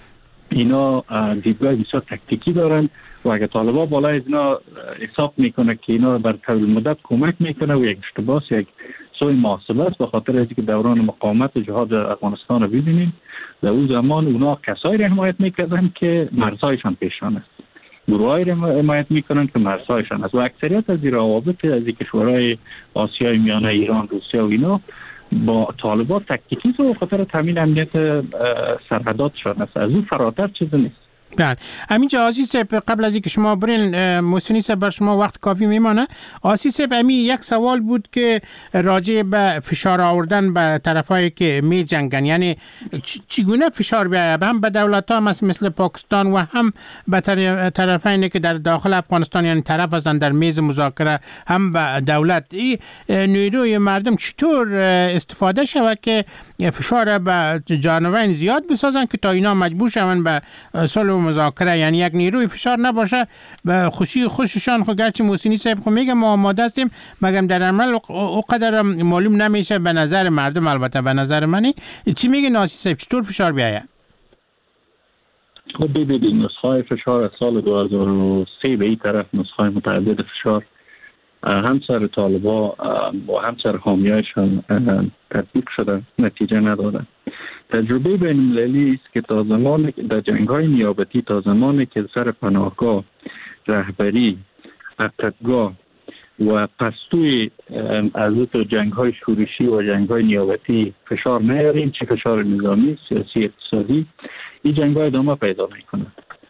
اینا دیدگاه بسیار تکتیکی دارن و اگه طالبان بالای از اینا حساب میکنه که اینا بر طول مدت کمک میکنه و یک اشتباه، یک سوی محاسبه است، به خاطر اینکه دوران مقاومت و جهاد افغانستان رو ببینیم در اون زمان اونا کسایی را حمایت میکردن که مرزهایشان پیشان است، گروهایی را حمایت میکنن که مرزهایشان است و اکثریت از این روابط از این کشورهای آسیای میانه، ایران، روسیه و اینا با طالبان تکتیکی و خاطر تامین امنیت سرحداتشان است. از اون فراتر چیزی نیست. بله. همینجا عزیز صاحب قبل از اینکه شما برین محسنی صاحب بر شما وقت کافی میمانه. عزیز صاحب همین یک سوال بود که راجع به فشار آوردن به طرفایی که می جنگن، یعنی چگونه فشار بیاید هم به دولت ها مثل پاکستان و هم به طرفینی که در داخل افغانستان یعنی طرف هستند در میز مذاکره، هم به دولت. این نیروی مردم چطور استفاده شود که فشار به جانوران زیاد بسازن که تا اینا مجبور شوند به صلح مذاکره، یعنی یک نیروی فشار نباشه به خوشی خوششان. خود گرچه محسنی صاحب خود میگه ما آماده هستیم مگم در عمل اونقدر معلوم نمیشه به نظر مردم. البته به نظر منی چی میگه ناسی صاحب چطور فشار بیاید؟ خب ببینید نسخه های فشار از سال دو هزار و سه به این طرف نسخه های متعدد فشار هم سر طالبا و هم سر حامیایشان تطبیق شده، نتیجه نداده. تجربه بین المللی است که تا زمانی که در جنگ های نیابتی، تا زمانی که سر پناهگاه، رهبری، ارتدگاه و پستوی از جنگ های شورشی و جنگ های نیابتی فشار نیاریم، چه فشار نظامی، سیاسی، اقتصادی، این جنگ های ادامه پیدا میکنند.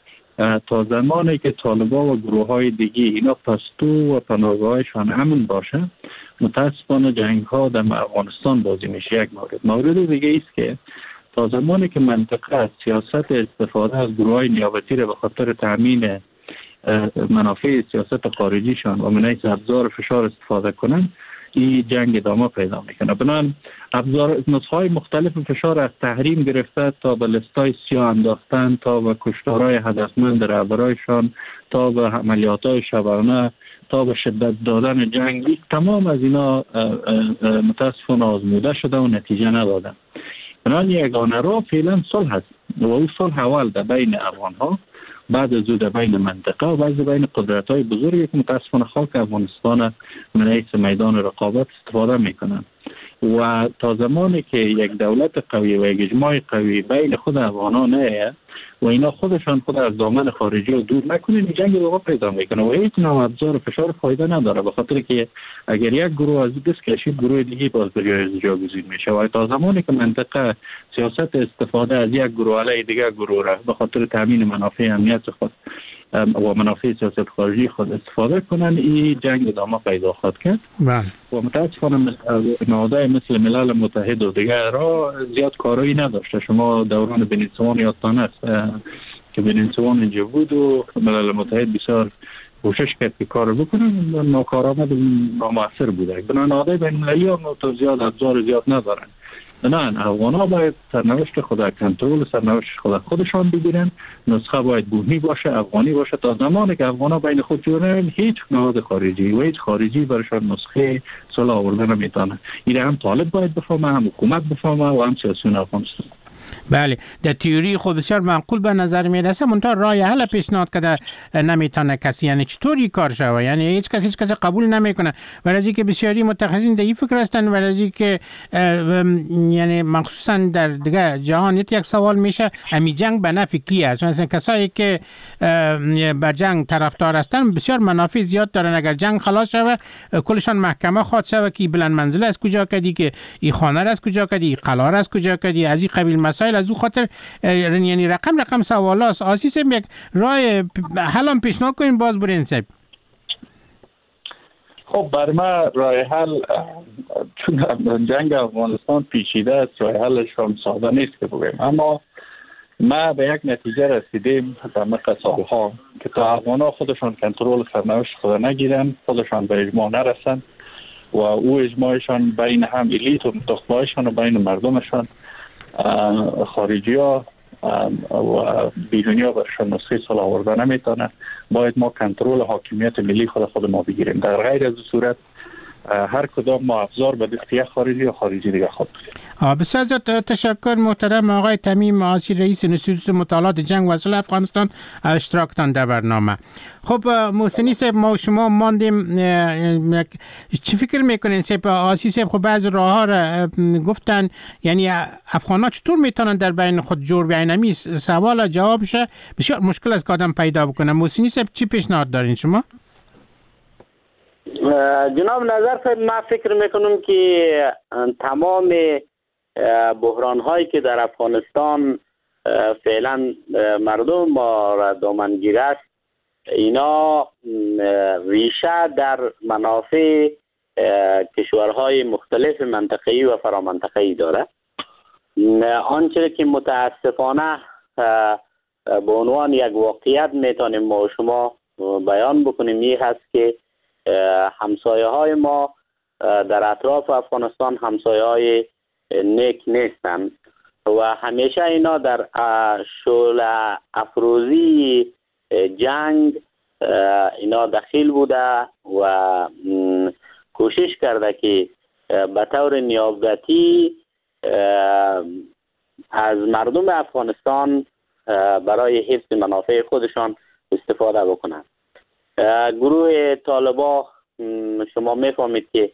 تا زمانی که طالبا و گروه های دیگه اینا پستو و پناهگاهشان امن باشه، متاسفانه جنگ ها در افغانستان بازی میشه. یک مورد مورد دیگه است که تا زمانی که منطقه از سیاست استفاده از گروه های نیابتی را به خاطر تامین منافع سیاست خارجیشان و من از ابزار فشار استفاده کنند، این جنگ ادامه پیدا میکنه. بنابراین ابزار نسخه‌های مختلف فشار از تحریم گرفته تا به لستای سیاه انداختن، تا به کشتارهای هدفمند رهبرایشان، تا به عملیات‌های شبانه، تا به شدت دادن جنگ، تمام از اینا متاسفانه آزموده شده و نتیجه نداده. بنابراین یگانه راه فعلا صلح است و اون صلح اول در بین افغان‌ها، بعد از او در بین منطقه و بعد بین قدرت‌های بزرگی که متاسفانه خاک افغانستان من حیث میدان رقابت استفاده میکنند و تا زمانی که یک دولت قوی و یک اجماع قوی بین خود افغانان نه و اینا خودشان خود از دامن خارجی رو دور نکنن، جنگ رو پیدا میکنه و هیچ نوع ابزار فشار فایده نداره، به خاطر که اگر یک گروه از دست کشید گروه دیگه باز به جای جاگزین میشه و تا زمانی که منطقه سیاست استفاده از یک گروه علیه دیگر گروه را به خاطر تامین منافع امنیت خود و منافع سیاست خارجی خود استفاده کنن، این جنگ ادامه پیدا خواهد کرد. بله. و متاسفانه نهادهای مثل ملل متحد و دیگر را زیاد کارایی نداشته. شما دوران بنیسوان یادتان است که بنیسوان اینجا بود و ملل متحد بسیار کوشش کرد که کار بکنن و ناکارآمد و نامؤثر بوده. بنابراین نهادهای بین‌المللی هم زیاد ابزار زیاد ندارن. نه، افغان‌ها باید سرنوشت خود کنترل سرنوشت خود خودشان بگیرن. نسخه باید بومی باشه، افغانی باشه. تا زمانی که افغان‌ها بین خود جوړن، هیچ نهاد خارجی و هیچ خارجی برشان نسخه صلح آوردن نمیتونه. این هم طالب باید بفهمه، هم حکومت بفهمه و هم سیاسیون افغانستان. بله، در تئوری خود بسیار معقول به نظر میرسه، منتها راه حل پیشنهاد کرده نمیتونه کسی. یعنی چطوری کار شوه؟ یعنی هیچ کسی هیچ کسی قبول نمیکنه. ولی که بسیاری متخصصین در این فکر هستن، ولی که یعنی مخصوصا در دیگه جهان یک سوال میشه امی جنگ به نفع کی است؟ مثلا کسایی که به جنگ طرفدار هستن بسیار منافع زیاد دارن. اگر جنگ خلاص شوه کلشان محکمه خواهد شوه که بلند منزله از کجا کدی، که این خانه از کجا کدی، قلعه از کجا کدی، از این قبیل مسائل. از او خاطر یعنی رقم رقم سوالاست. آسیس یک راه حل هم پیشنهاد کنیم باز برین صاحب. خب بر ما راه حل، چون جنگ افغانستان پیچیده است، راه حلش هم ساده نیست که بگیم، اما ما به یک نتیجه رسیدیم در مقطع سالها که تا افغان‌ها خودشان کنترل سرنوشت خود نگیرن، خودشان به اجماع نرسن و او اجماعشان بین هم الیت و متخبایشان و بین مردمشان، خارجی ها و بیرونی ها برشان نسخه صلح آورده نمیتونه، باید ما کنترل حاکمیت ملی خود خود ما بگیریم. در غیر از صورت هر کدام ما افزار به دست یک خارجی یا خارجی دیگه خود بگیریم. بسیار زیاد تشکر محترم آقای تمیم آسی، رئیس انستیتوت مطالعات جنگ و صلح افغانستان، اشتراکتان در برنامه. خب محسنی صاحب، ما شما ماندیم، چی فکر میکنین صاحب؟ آسی صاحب خب بعض راه ها را گفتن، یعنی افغان ها چطور میتونن در بین خود جور بیان؟ همی سوال جوابش بسیار مشکل است که آدم پیدا بکنه. محسنی صاحب چی پیشنهاد دارین شما؟ جناب نظر صاحب، من فکر میکنم که تمام بحران هایی که در افغانستان فعلا مردم ما را دامنگیر است، اینا ریشه در منافع کشورهای مختلف منطقه‌ای و فرامنطقه‌ای داره. آنچه که متاسفانه به عنوان یک واقعیت میتونیم ما شما بیان بکنیم این هست که همسایه های ما در اطراف افغانستان همسایه های نیک نیستن و همیشه اینا در شعله افروزی جنگ اینا دخیل بوده و کوشش کرده که به طور نیابتی از مردم افغانستان برای حفظ منافع خودشان استفاده بکنند. گروه طالبا شما میفهمید که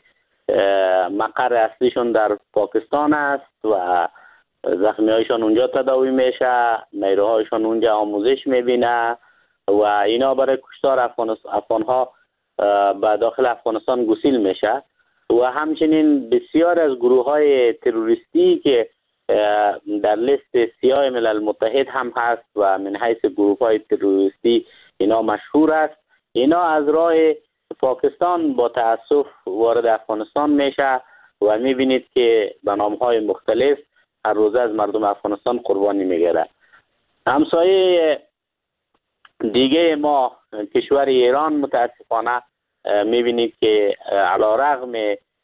مقر اصلیشون در پاکستان است و زخمی هایشان اونجا تداوی میشه، نیروهایشان اونجا آموزش میبینه و اینا برای کشتار افغان ها به داخل افغانستان گسیل میشه و همچنین بسیار از گروه های تروریستی که در لیست سیاه ملل متحد هم هست و من حیث گروه های تروریستی اینا مشهور است، اینا از راه پاکستان با تأسف وارد افغانستان میشه و میبینید که به نام های مختلف هر روز از مردم افغانستان قربانی میگیره. همسایه دیگه ما کشور ایران متاسفانه میبینید که علی رغم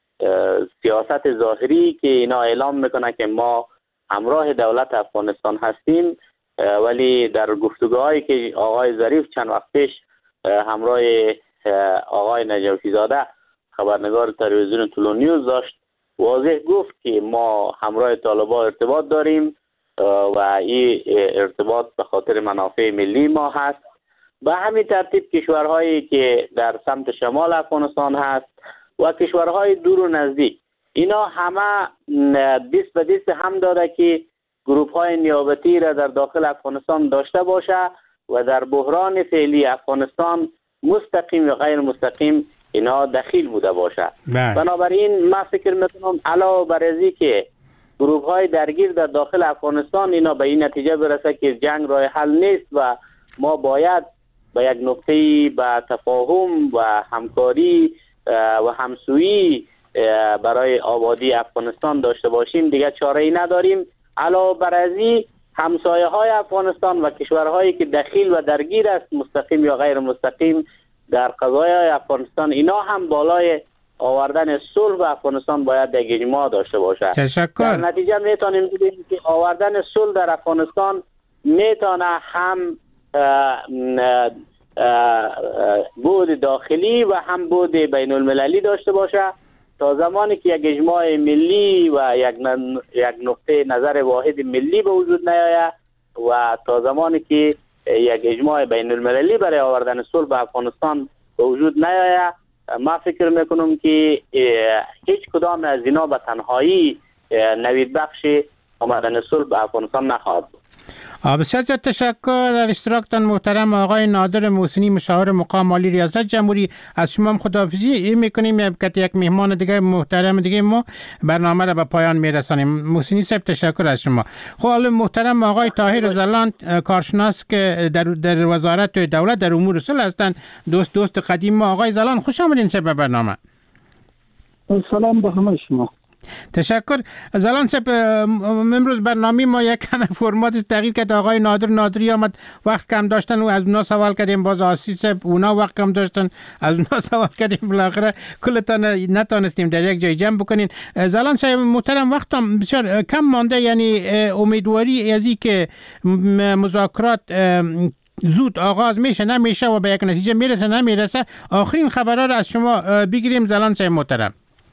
سیاست ظاهری که اینا اعلام میکنه که ما همراه دولت افغانستان هستیم، ولی در گفتگوهایی که آقای ظریف چند وقت پیش همراه آقای نجفی زاده خبرنگار تلویزیون طلوع نیوز داشت، واضح گفت که ما همراه طالبان ارتباط داریم و این ارتباط به خاطر منافع ملی ما هست. به همین ترتیب کشورهایی که در سمت شمال افغانستان هست و کشورهای دور و نزدیک، اینا همه دست به دست هم داده که گروپ های نیابتی را در داخل افغانستان داشته باشه و در بحران فعلی افغانستان مستقیم یا غیر مستقیم اینا دخیل بوده باشه. بنابراین من فکر میکنم علاوه بر از که گروپ های درگیر در داخل افغانستان اینا به این نتیجه برسه که جنگ راه حل نیست و ما باید به یک نقطه به تفاهم و همکاری و همسویی برای آبادی افغانستان داشته باشیم، دیگه چاره ای نداریم. علاوه بر از همسایه های افغانستان و کشورهایی که دخیل و درگیر است مستقیم یا غیر مستقیم در قضایای افغانستان، اینا هم بالای آوردن صلح به افغانستان باید یک اجماع داشته باشه. تشکر. در نتیجه میتونیم بگیم که آوردن صلح در افغانستان میتونه هم بود داخلی و هم بود بین المللی داشته باشه تا زمانی که یک اجماع ملی و یک یک نقطه نظر واحد ملی به وجود نیاید و تا زمانی که یک اجماع بین المللی برای آوردن صلح به افغانستان به وجود نیاید، ما فکر میکنم که هیچ کدام از اینا به تنهایی نوید بخش آمدن صلح به افغانستان نخواهد بود. بسیار زیاد تشکر از اشتراکتان محترم آقای نادر محسنی، مشاور مقام عالی ریاست جمهوری. از شما هم خداحافظی میکنیم که یک مهمان دیگه محترم دیگه ما برنامه را به پایان میرسانیم. محسنی صاحب تشکر از شما. خب حالا محترم آقای طاهر زلان، کارشناس که در در وزارت دولت در امور صلح هستند، دوست دوست قدیم ما. آقای زلان خوش آمدین به برنامه. سلام به همه شما. تشکر. زلان صاحب، امروز برنامه ما یک کم فرمات تغییر کرد. آقای نادر نادری آمد، وقت کم داشتن و از اونا سوال کردیم، باز آسی صاحب اونا وقت کم داشتن از اونا سوال کردیم، بالاخره کلتان نتانستیم در یک جای جمع بکنین. زلان صاحب محترم، وقتم بسیار کم مانده، یعنی امیدواری از این که مذاکرات زود آغاز میشه نمیشه و به یک نتیجه میرسه نمیرسه، آخرین خبرها را از شما بگیریم زلان صاحب محترم.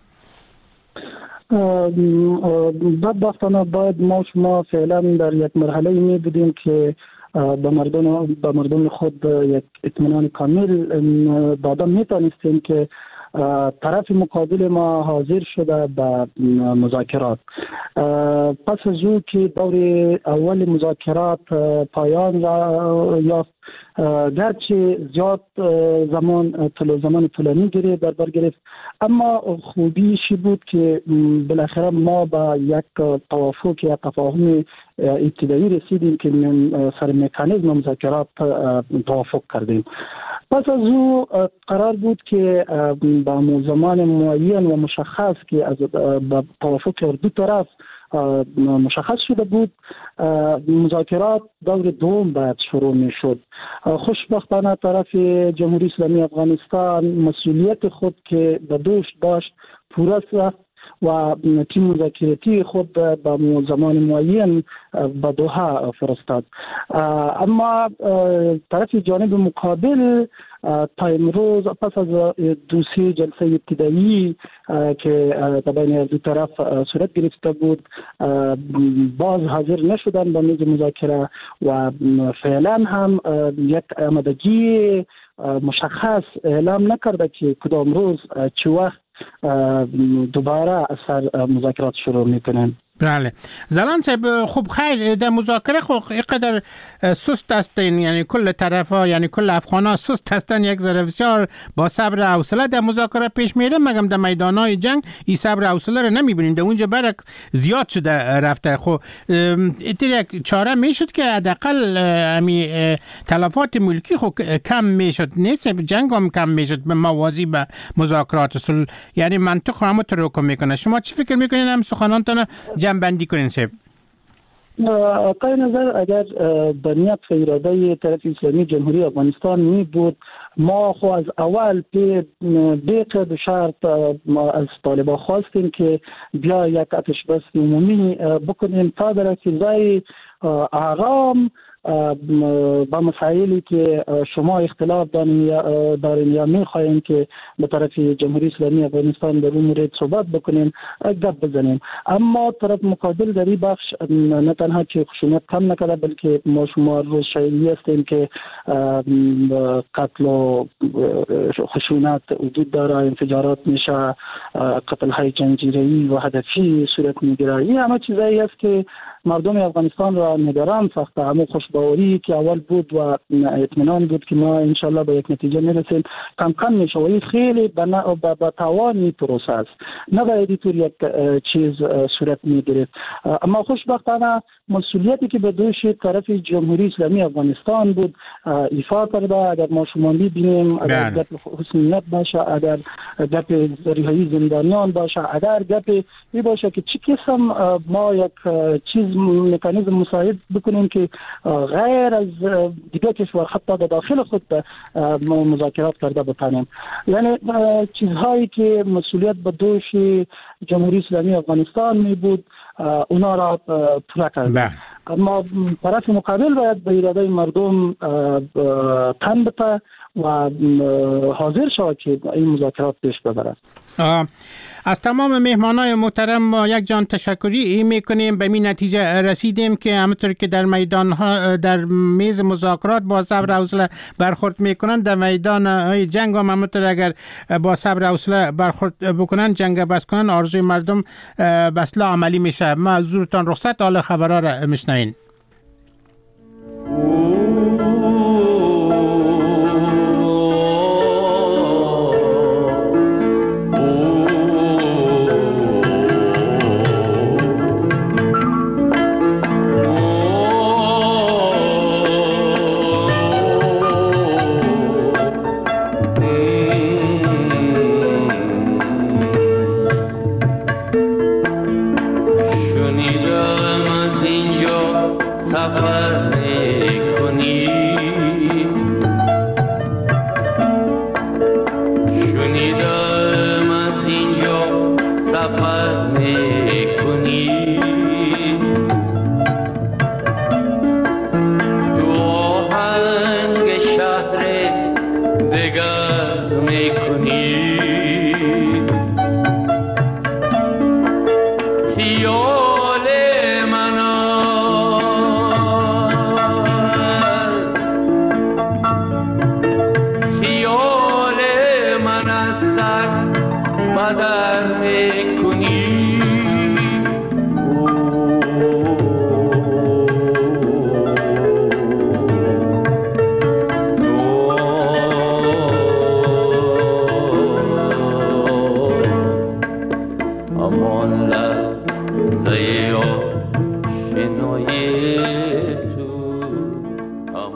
بدبختانه باید ما شما فعلا در یک مرحله می بودیم که به مردم به مردم خود یک اطمینان کامل داده می توانستیم که طرف مقابل ما حاضر شده به مذاکرات. پس از او که دور اول مذاکرات پایان را یافت، گرچه زیاد زمان طول زمان طولانی گرفت در بر گرفت، اما خوبیش بود که بالاخره ما با یک توافق یا تفاهم ابتدایی رسیدیم که من سر مکانیزم مذاکرات توافق کردیم. پس از او قرار بود که با زمان معین و مشخص که از توافق دو طرف مشخص شده بود، مذاکرات دور دوم باید شروع می شد. خوشبختانه طرف جمهوری اسلامی افغانستان مسئولیت خود که به دوش داشت پورا ساخت و تیم مذاکراتی خود به زمان معین به دوحه فرستاد. اما طرف جانب مقابل تا امروز پس از دو سه جلسه ابتدایی که در بین دو طرف صورت گرفته بود باز حاضر نشدن به میز مذاکره و فعلا هم یک آمادگی مشخص اعلام نکرده که کدام روز چه وقت دوباره سر مذاکرات شروع میکنن. بله زلان صاحب خوب خیر در مذاکره خب اینقدر سست هستین، یعنی کل طرف ها یعنی کل افغان ها سست هستن، یک ذره بسیار با صبر و حوصله در مذاکره پیش میره، مگم در میدان های جنگ این صبر و حوصله رو نمیبینیم، در اونجا برک زیاد شده رفته. خب یک چاره میشد که حداقل امی تلفات ملکی خب کم میشد، نیست جنگ هم کم میشد به موازی به مذاکرات صلح، یعنی منطق هم تو رو میکنه. شما چی فکر میکنین هم سخنانتون جمع بندی کنین صاحب؟ آقای نظر اگر به نیت و اراده طرف اسلامی جمهوری افغانستان می بود ما خو از اول به قید و شرط ما از طالبان خواستیم که بیا یک آتش بس عمومی بکنیم تا در فضای آرام با مسائلی که شما اختلاف دارین یا میخواین که به طرف جمهوری اسلامی افغانستان در اون مورد صحبت بکنیم گپ بزنیم. اما طرف مقابل در این بخش نه تنها که خشونت کم نکرده بلکه ما شما روز شایعی هستیم که قتل و خشونت وجود داره، انفجارات میشه، قتل های جنگجویی و هدفی صورت میگیره. این همه چیزایی است که مردم افغانستان را نگران ساخته. همون خوشباوری که اول بود و اطمینان بود که ما انشالله به یک نتیجه میرسیم کم کم میشه و این خیلی به توانی پروسه است، نباید اینطور یک چیز صورت میگیرد. اما خوشبختانه مسئولیتی که به دوش طرف جمهوری اسلامی افغانستان بود ایفا کرده. اگر ما شما میبینیم اگر گپ حسنیت باشه، اگر گپ رهایی زندانیان باشه، اگر گپ این باشه که چی قسم ما یک چیز مکانیزم مساعد بکنیم که غیر از دیگر کشور حتی در داخل خود مذاکرات کرده بتانیم، یعنی چیزهایی که مسئولیت به دوش جمهوری اسلامی افغانستان می بود اونا را پورا کرده. اما طرف مقابل باید به اراده مردم تن بده و حاضر شود که این مذاکرات پیش ببرد. از تمام مهمانای محترم ما یک جان تشکری میکنیم. به این نتیجه رسیدیم که همونطور که در میدان ها در میز مذاکرات با صبر و حوصله برخورد میکنن، در میدان های جنگ هم همونطور اگر با صبر و حوصله برخورد بکنن، جنگ بس کنن، آرزوی مردم به اصلاح عملی میشه. ما حضورتان رخصت، حال خبرها را میشنوین.